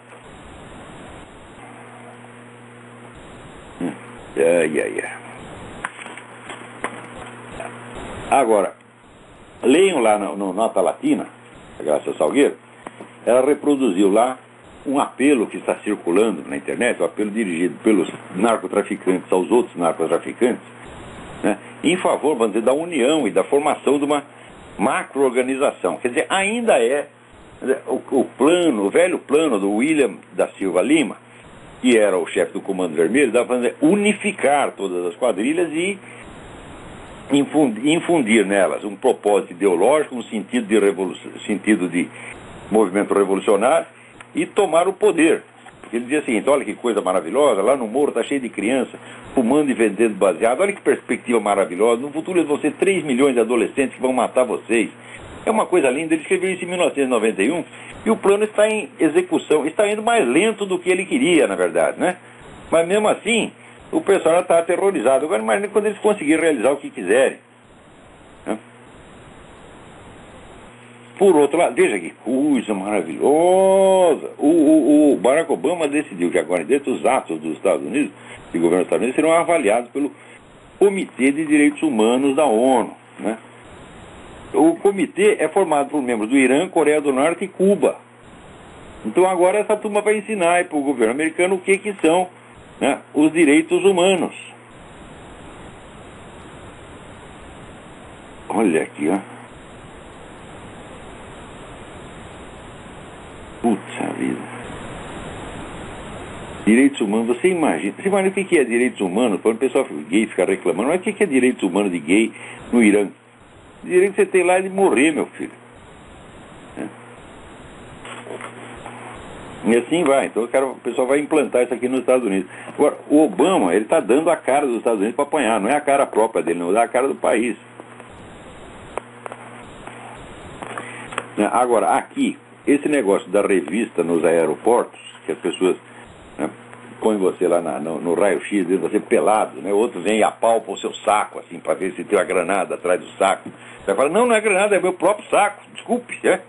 Agora, leiam lá no Nota Latina, a Graça Salgueiro, ela reproduziu lá um apelo que está circulando na internet, um apelo dirigido pelos narcotraficantes aos outros narcotraficantes, né, em favor, vamos dizer, da união e da formação de uma macro-organização. Quer dizer, ainda é o velho plano do William da Silva Lima, que era o chefe do Comando Vermelho, dava para unificar todas as quadrilhas e infundir nelas um propósito ideológico, um sentido de movimento revolucionário e tomar o poder. Porque ele dizia o seguinte, olha que coisa maravilhosa, lá no morro está cheio de criança fumando e vendendo baseado, olha que perspectiva maravilhosa, no futuro eles vão ser 3 milhões de adolescentes que vão matar vocês. É uma coisa linda, ele escreveu isso em 1991 e o plano está em execução, está indo mais lento do que ele queria, na verdade, né? Mas mesmo assim, o pessoal está aterrorizado. Agora imagina quando eles conseguirem realizar o que quiserem. Né? Por outro lado, veja que coisa maravilhosa. O Barack Obama decidiu que agora, dentro dos atos dos Estados Unidos, do governo dos Estados Unidos, serão avaliados pelo Comitê de Direitos Humanos da ONU. Né? O comitê é formado por membros do Irã, Coreia do Norte e Cuba. Então agora essa turma vai ensinar para o governo americano o que são, né, os direitos humanos. Olha aqui, ó. Puta vida. Direitos humanos, você imagina o que é direitos humanos? Quando o pessoal gay fica reclamando, mas o que é direitos humanos de gay no Irã? O direito que você tem lá é de morrer, meu filho. E assim vai. Então o pessoal vai implantar isso aqui nos Estados Unidos. Agora, o Obama, ele está dando a cara dos Estados Unidos para apanhar. Não é a cara própria dele, não, é a cara do país. Agora, aqui, esse negócio da revista nos aeroportos, que as pessoas, né, põem você lá no raio-x, você pelado, né? Outro vem e apalpa o seu saco, assim, para ver se tem uma granada atrás do saco. Você fala, não é granada, é meu próprio saco, desculpe, né?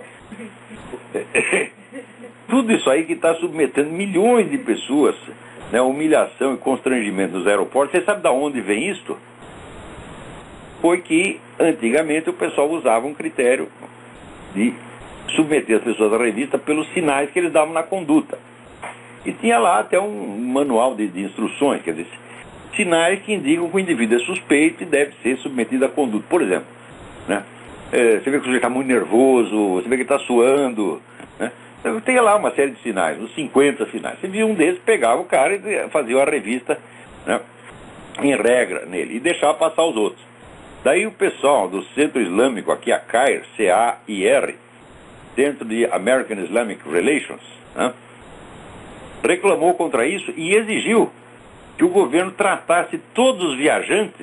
Tudo isso aí que está submetendo milhões de pessoas, né, humilhação e constrangimento nos aeroportos. Você sabe de onde vem isso? Foi que, antigamente, o pessoal usava um critério de submeter as pessoas à revista pelos sinais que eles davam na conduta. E tinha lá até um manual de instruções, quer dizer, sinais que indicam que o indivíduo é suspeito e deve ser submetido à conduta. Por exemplo, né, você vê que o sujeito está muito nervoso, você vê que ele está suando, né? Então, tem lá uma série de sinais, uns 50 sinais. Você via um desses, pegava o cara e fazia uma revista, né, em regra nele, e deixava passar os outros. Daí o pessoal do Centro Islâmico, aqui a CAIR, C-A-I-R, Centro de American Islamic Relations, né, reclamou contra isso e exigiu que o governo tratasse todos os viajantes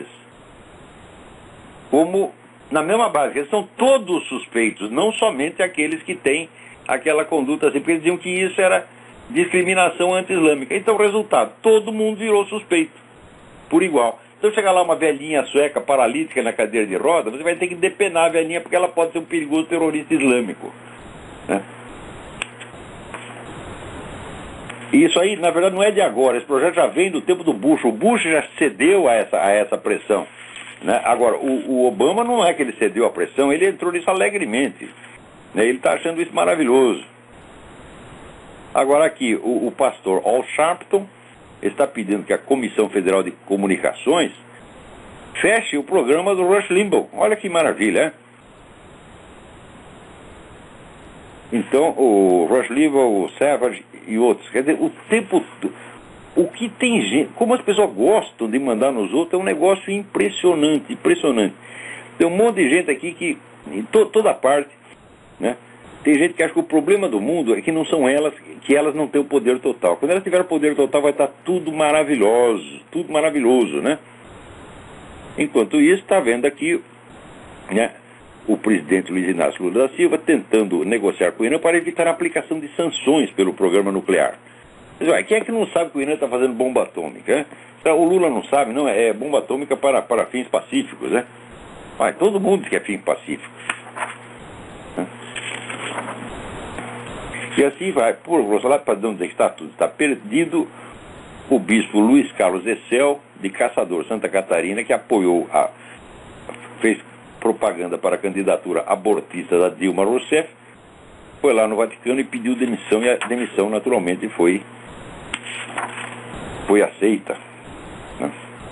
como na mesma base. Eles são todos suspeitos, não somente aqueles que têm aquela conduta assim, porque eles diziam que isso era discriminação anti-islâmica. Então, o resultado, todo mundo virou suspeito, por igual. Então, chegar lá uma velhinha sueca paralítica na cadeira de roda, você vai ter que depenar a velhinha, porque ela pode ser um perigoso terrorista islâmico, né? E isso aí, na verdade, não é de agora. Esse projeto já vem do tempo do Bush. O Bush já cedeu a essa pressão, né? Agora, o Obama não é que ele cedeu a pressão, ele entrou nisso alegremente, né? Ele está achando isso maravilhoso. Agora aqui, o pastor Al Sharpton está pedindo que a Comissão Federal de Comunicações feche o programa do Rush Limbaugh. Olha que maravilha, é? Então, o Rush Limbaugh, o Savage e outros, quer dizer, o tempo... O que tem gente... Como as pessoas gostam de mandar nos outros, é um negócio impressionante, impressionante. Tem um monte de gente aqui que, em toda parte, né? Tem gente que acha que o problema do mundo é que não são elas, que elas não têm o poder total. Quando elas tiverem o poder total, vai estar tudo maravilhoso, né? Enquanto isso, está vendo aqui, né, o presidente Luiz Inácio Lula da Silva tentando negociar com o Irã para evitar a aplicação de sanções pelo programa nuclear. Quem é que não sabe que o Irã está fazendo bomba atômica, né? O Lula não sabe, não, é bomba atômica para fins pacíficos, né? Todo mundo quer fins pacíficos. E assim vai, por grosso lá, para não dizer que está tudo, está perdido. O bispo Luiz Carlos Essel, de Caçador, Santa Catarina, que apoiou, fez propaganda para a candidatura abortista da Dilma Rousseff, foi lá no Vaticano e pediu demissão, e a demissão naturalmente foi aceita, né?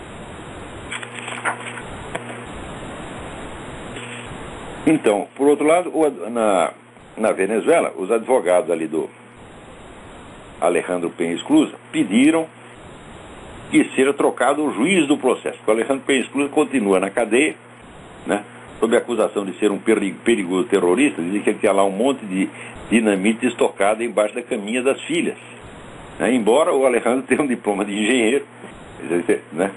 Então, por outro lado, na Venezuela, os advogados ali do Alejandro Penha Esclusa pediram que seja trocado o juiz do processo. O Alejandro Penha Esclusa continua na cadeia, né, sob a acusação de ser um perigoso terrorista. Dizem que ele tinha lá um monte de dinamite estocada embaixo da caminha das filhas, né, embora o Alejandro tenha um diploma de engenheiro, né,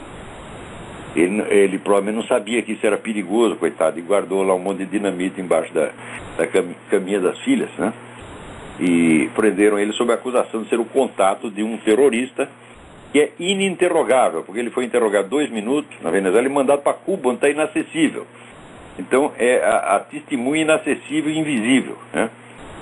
ele provavelmente não sabia que isso era perigoso, coitado, e guardou lá um monte de dinamite embaixo da caminha das filhas, né? E prenderam ele sob a acusação de ser o contato de um terrorista que é ininterrogável, porque ele foi interrogado 2 minutos na Venezuela e mandado para Cuba, onde está inacessível. Então é a testemunha inacessível e invisível, né?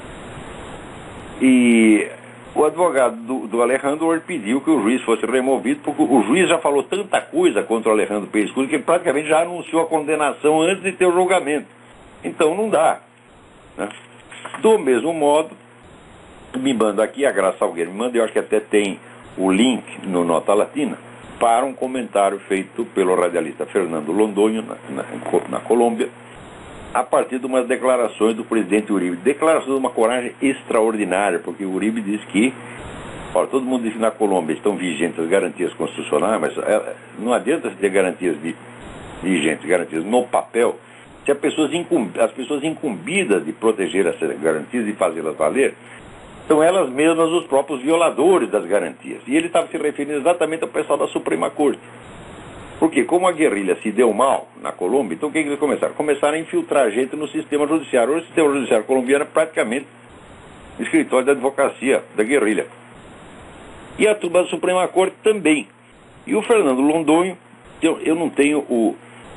E o advogado do Alejandro pediu que o juiz fosse removido, porque o juiz já falou tanta coisa contra o Alejandro Penha Esclusa que ele praticamente já anunciou a condenação antes de ter o julgamento. Então não dá, né? Do mesmo modo, me manda aqui, a Graça Salgueiro me manda, eu acho que até tem o link no Nota Latina, para um comentário feito pelo radialista Fernando Londonho, na Colômbia, a partir de umas declarações do presidente Uribe. Declarações de uma coragem extraordinária, porque o Uribe diz que, todo mundo diz que na Colômbia estão vigentes as garantias constitucionais, mas não adianta ter garantias vigentes, garantias no papel, se as pessoas incumbidas de proteger essas garantias e fazê-las valer, são elas mesmas os próprios violadores das garantias. E ele estava se referindo exatamente ao pessoal da Suprema Corte. Porque como a guerrilha se deu mal na Colômbia, então o que eles começaram? Começaram a infiltrar gente no sistema judiciário. Hoje o sistema judiciário colombiano é praticamente escritório de advocacia da guerrilha. E a turma da Suprema Corte também. E o Fernando Londonho, eu não tenho o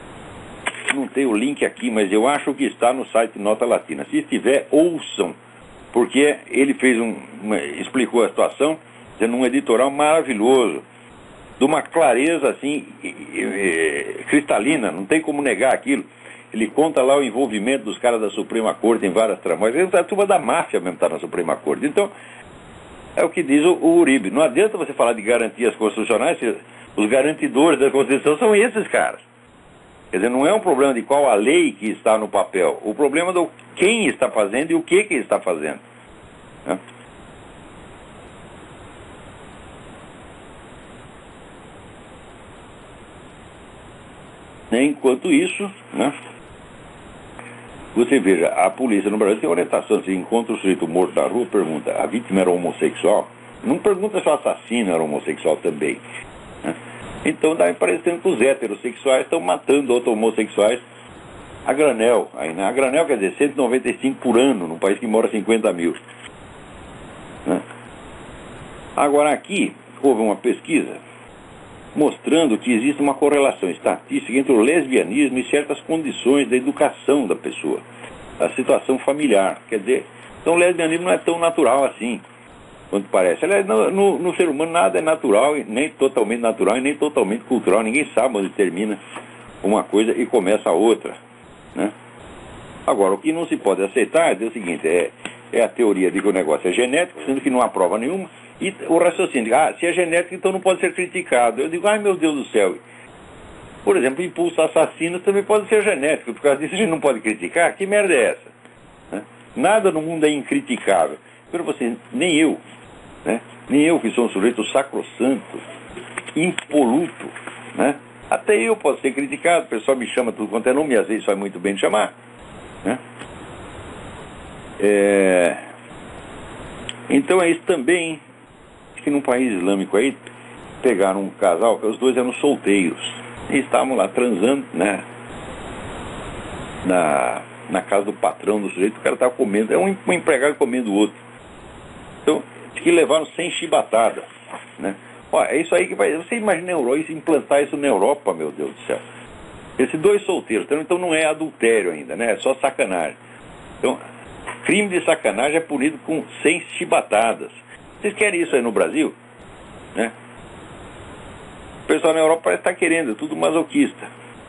link aqui, mas eu acho que está no site Nota Latina. Se estiver, ouçam, porque ele fez explicou a situação, tendo um editorial maravilhoso, de uma clareza assim, cristalina, não tem como negar aquilo. Ele conta lá o envolvimento dos caras da Suprema Corte em várias tramóias. A turma da máfia mesmo está na Suprema Corte. Então, é o que diz o Uribe. Não adianta você falar de garantias constitucionais, os garantidores da Constituição são esses caras. Quer dizer, não é um problema de qual a lei que está no papel. O problema é do quem está fazendo e o que está fazendo. Né? Enquanto isso, né, você veja, a polícia no Brasil tem orientação. Se encontra o sujeito morto na rua, pergunta, a vítima era homossexual? Não pergunta se o assassino era homossexual também. Né? Então dá parecendo que os heterossexuais estão matando outros homossexuais a granel. Aí, né? A granel quer dizer 195 por ano, num país que mora 50 mil. Né? Agora aqui, houve uma pesquisa mostrando que existe uma correlação estatística entre o lesbianismo e certas condições da educação da pessoa, a situação familiar. Quer dizer, então o lesbianismo não é tão natural assim, quanto parece. Aliás, no ser humano nada é natural, nem totalmente natural e nem totalmente cultural. Ninguém sabe onde termina uma coisa e começa a outra. Né? Agora, o que não se pode aceitar é o seguinte, é a teoria de que o negócio é genético, sendo que não há prova nenhuma. E o raciocínio, se é genético, então não pode ser criticado. Eu digo, ai meu Deus do céu. Por exemplo, impulso assassino também pode ser genético. Por causa disso a gente não pode criticar. Que merda é essa? Né? Nada no mundo é incriticável. Pero você, nem eu, né? Nem eu que sou um sujeito sacrossanto, impoluto, né? Até eu posso ser criticado. O pessoal me chama tudo quanto é nome, e às vezes faz muito bem de chamar. Né? Então é isso também. Que num país islâmico aí, pegaram um casal, que os dois eram solteiros, e estavam lá transando, né, na casa do patrão do sujeito. O cara estava comendo, é um empregado comendo o outro. Então, que levaram 100 chibatadas, né. Olha, é isso aí que vai, você imagina isso, implantar isso na Europa, meu Deus do céu. Esses dois solteiros, então não é adultério ainda, né, é só sacanagem. Então, crime de sacanagem é punido com 100 chibatadas. Vocês querem isso aí no Brasil? Né? O pessoal na Europa parece estar querendo, é tudo masoquista.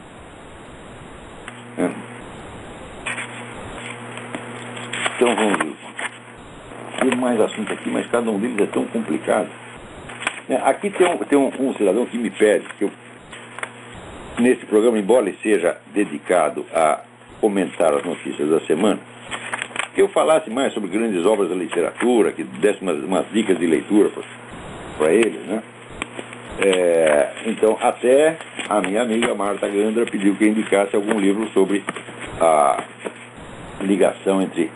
Então vamos ver. Tem mais assunto aqui, mas cada um deles é tão complicado. Aqui tem um cidadão que me pede que eu, nesse programa, embora ele seja dedicado a comentar as notícias da semana, que eu falasse mais sobre grandes obras da literatura, que desse umas dicas de leitura para eles, né? Então, até a minha amiga Marta Gandra pediu que eu indicasse algum livro sobre a ligação entre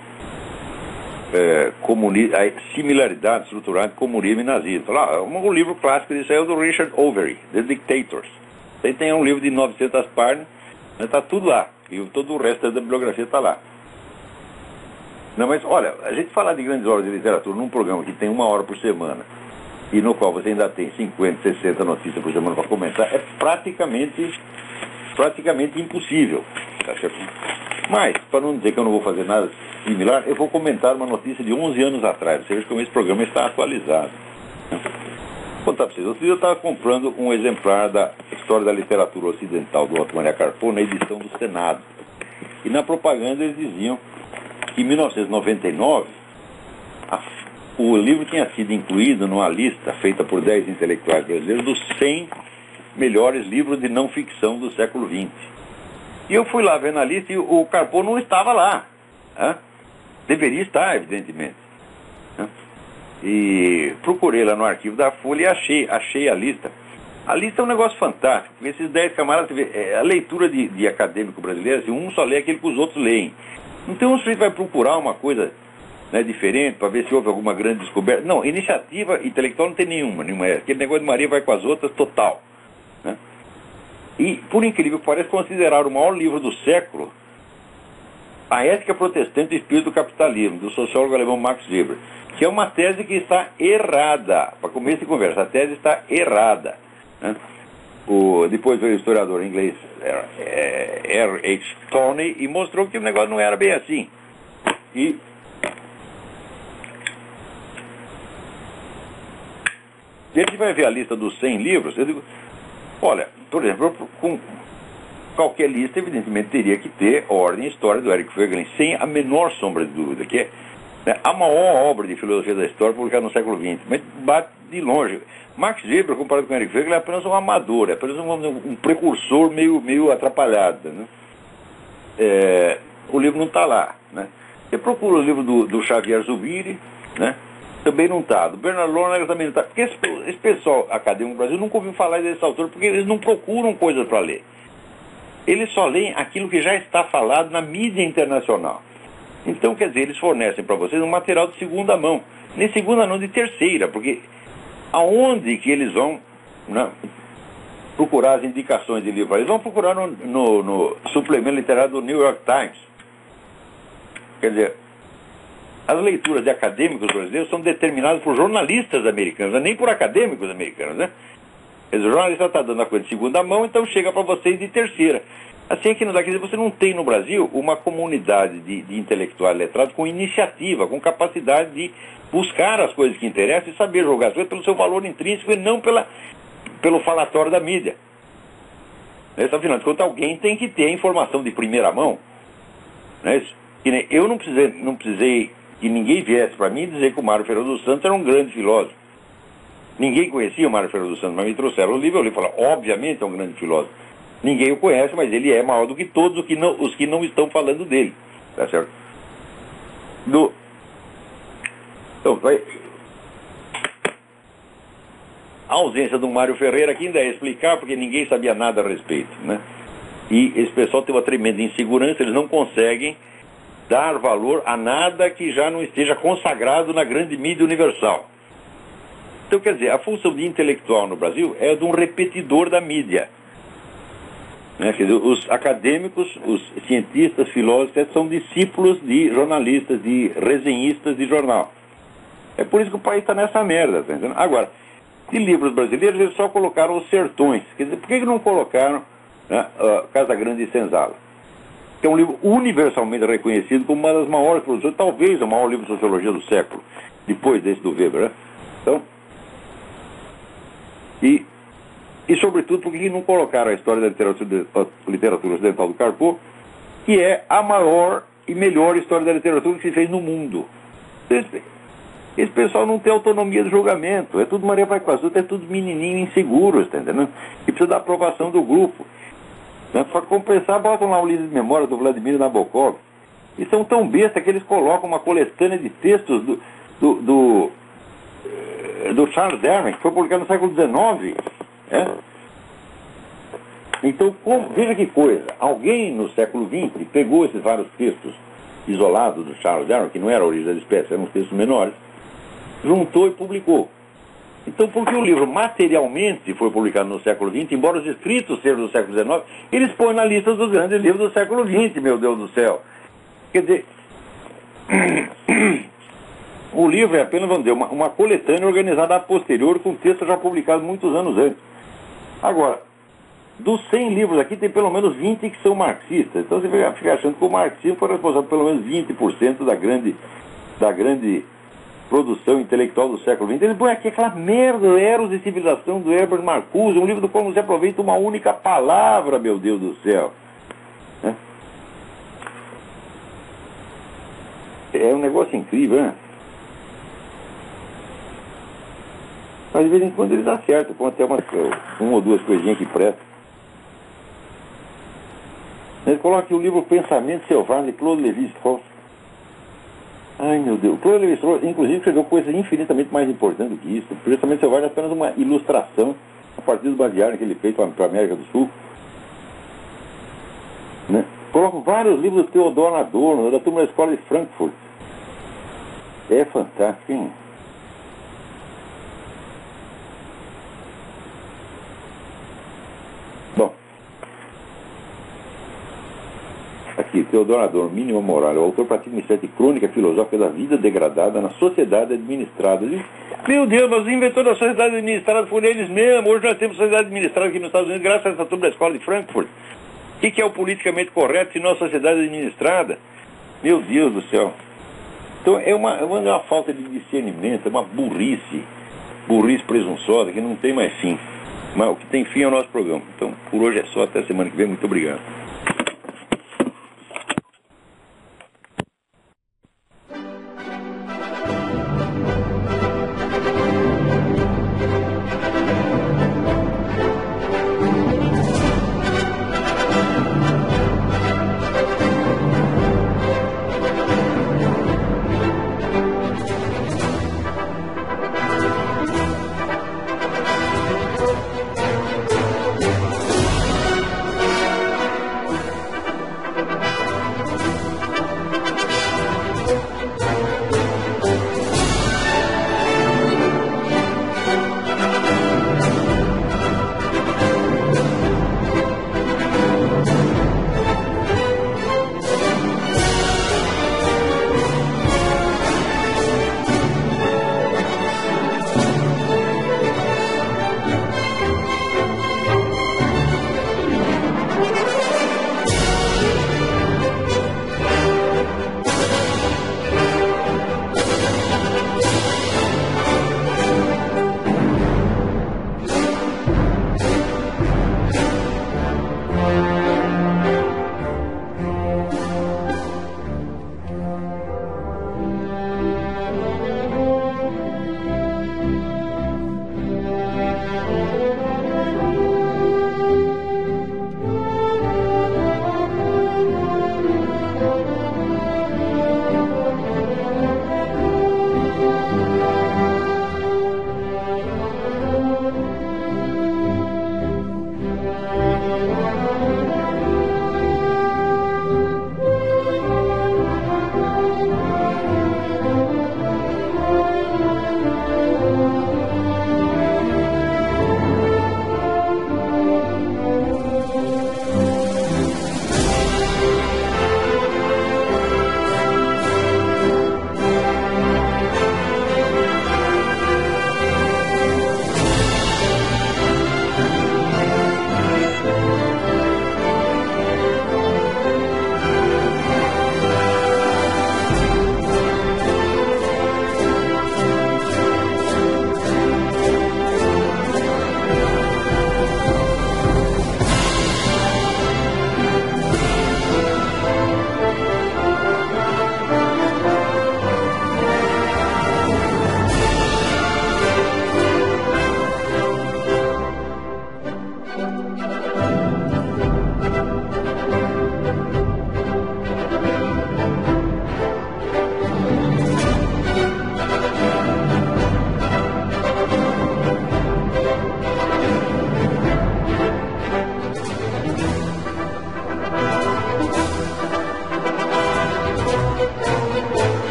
a similaridade estrutural entre comunismo e nazismo. Um livro clássico disso aí é o do Richard Overy, The Dictators. Tem um livro de 900 páginas, mas está tudo lá, e todo o resto da bibliografia está lá. Não, mas olha, a gente falar de grandes obras de literatura num programa que tem 1 hora por semana e no qual você ainda tem 50, 60 notícias por semana para comentar, é praticamente impossível. Tá certo? Mas, para não dizer que eu não vou fazer nada similar, eu vou comentar uma notícia de 11 anos atrás. Você veja como esse programa está atualizado. Vou contar para vocês. Outro dia eu estava comprando um exemplar da História da Literatura Ocidental do Otto Maria Carpo, na edição do Senado. E na propaganda eles diziam que em 1999 o livro tinha sido incluído numa lista feita por 10 intelectuais brasileiros dos 100 melhores livros de não ficção do século XX. E eu fui lá ver na lista e o Carpo não estava lá. Né? Deveria estar, evidentemente. Né? E procurei lá no arquivo da Folha e achei a lista. A lista é um negócio fantástico, porque esses 10 camaradas, a leitura de acadêmico brasileiro, assim, um só lê aquilo que os outros leem. Então o sujeito vai procurar uma coisa, né, diferente, para ver se houve alguma grande descoberta. Não, iniciativa intelectual não tem nenhuma. Aquele negócio de Maria vai com as outras, total. Né? E, por incrível que pareça, considerar o maior livro do século A Ética Protestante e o Espírito do Capitalismo, do sociólogo alemão Max Weber, que é uma tese que está errada. Para começo de conversa, a tese está errada. Né? Depois veio o historiador inglês R.H. Tawney e mostrou que o negócio não era bem assim. E a gente vai ver a lista dos 100 livros. Eu digo, olha, por exemplo, com qualquer lista, evidentemente, teria que ter Ordem e História do Eric Voegelin, sem a menor sombra de dúvida, que é, né, a maior obra de filosofia da história publicada no século XX, mas bate de longe. Max Weber, comparado com Eric Voegelin, é apenas um amador, é apenas um precursor meio atrapalhado. Né? O livro não está lá. Né? Você procura o livro do Xavier Zubiri, né? Também não está. Do Bernard Lonergan também não está. Porque esse pessoal acadêmico do Brasil nunca ouviu falar desse autor, porque eles não procuram coisas para ler. Eles só leem aquilo que já está falado na mídia internacional. Então, quer dizer, eles fornecem para vocês um material de segunda mão. Nem segunda, não, de terceira, porque aonde que eles vão, né, procurar as indicações de livro? Eles vão procurar no suplemento literário do New York Times. Quer dizer, as leituras de acadêmicos brasileiros são determinadas por jornalistas americanos, nem por acadêmicos americanos, né? Quer dizer, o jornalista está dando a coisa de segunda mão, então chega para vocês de terceira. Assim é que não dá, quer dizer, você não tem no Brasil uma comunidade de intelectuais letrados com iniciativa, com capacidade de buscar as coisas que interessam e saber jogar as coisas pelo seu valor intrínseco e não pelo falatório da mídia. Afinal de contas, alguém tem que ter a informação de primeira mão. Não é isso? Eu não precisei que ninguém viesse para mim dizer que o Mário Ferreira dos Santos era um grande filósofo. Ninguém conhecia o Mário Ferreira dos Santos, mas me trouxeram o livro, eu li e falei, obviamente é um grande filósofo. Ninguém o conhece, mas ele é maior do que todos os que não estão falando dele. Tá certo? Então, a ausência do Mário Ferreira aqui ainda é explicar, porque ninguém sabia nada a respeito, né? E esse pessoal tem uma tremenda insegurança, eles não conseguem dar valor a nada que já não esteja consagrado na grande mídia universal. Então, quer dizer, a função de intelectual no Brasil é de um repetidor da mídia. Né? Quer dizer, os acadêmicos, os cientistas, filósofos, são discípulos de jornalistas, de resenhistas de jornal. É por isso que o país está nessa merda, tá entendendo? Agora, de livros brasileiros, eles só colocaram Os Sertões. Quer dizer, por que não colocaram, né, Casa Grande e Senzala? Que é um livro universalmente reconhecido como uma das maiores produções, talvez o maior livro de sociologia do século, depois desse do Weber, né? Então, e sobretudo, porque não colocaram a história da literatura ocidental do Carpo, que é a maior e melhor história da literatura que se fez no mundo. Esse pessoal não tem autonomia de julgamento, é tudo Maria vai com as outras, é tudo menininho inseguro, tá entendendo? E precisa da aprovação do grupo. Né? Para compensar, botam lá o livro de memória do Vladimir Nabokov, e são tão besta que eles colocam uma coletânea de textos do Charles Darwin, que foi publicado no século XIX. Então, veja que coisa, alguém no século XX pegou esses vários textos isolados do Charles Darwin, que não era a origem das espécies, eram textos menores, juntou e publicou. Então, porque o livro materialmente foi publicado no século XX, embora os escritos sejam do século XIX, eles põem na lista dos grandes livros do século XX, meu Deus do céu. Quer dizer, o livro é apenas, vamos dizer, uma coletânea organizada a posterior com textos já publicados muitos anos antes. Agora, dos 100 livros aqui, tem pelo menos 20 que são marxistas. Então você fica achando que o marxismo foi responsável por pelo menos 20% da grande produção intelectual do século XX. Ele põe aqui aquela merda, Eros e Civilização, do Herbert Marcuse, um livro do qual não se aproveita uma única palavra, meu Deus do céu. É um negócio incrível, né? Mas de vez em quando eles acertam, com até uma ou duas coisinhas que prestam. Ele coloca aqui o livro Pensamento Selvagem, de Claude Lévi-Strauss. Ai, meu Deus. Claude Lévi-Strauss, inclusive, escreveu coisas infinitamente mais importantes do que isso. O Pensamento Selvagem é apenas uma ilustração a partir do baseado que ele fez para a América do Sul. Né? Coloca vários livros do Theodor Adorno, da turma da Escola de Frankfurt. É fantástico, hein? Bom, aqui, Teodoro Adorno, Mínima Moral, o autor pratica uma espécie de crônica filosófica da vida degradada na sociedade administrada. Meu Deus, mas os inventores da sociedade administrada foram eles mesmos. Hoje nós temos sociedade administrada aqui nos Estados Unidos, graças a essa turma da escola de Frankfurt. O que é o politicamente correto se não a sociedade administrada? Meu Deus do céu. Então é uma falta de discernimento, é uma burrice presunçosa que não tem mais fim. Mas o que tem fim é o nosso programa. Então, por hoje é só, até semana que vem. Muito obrigado.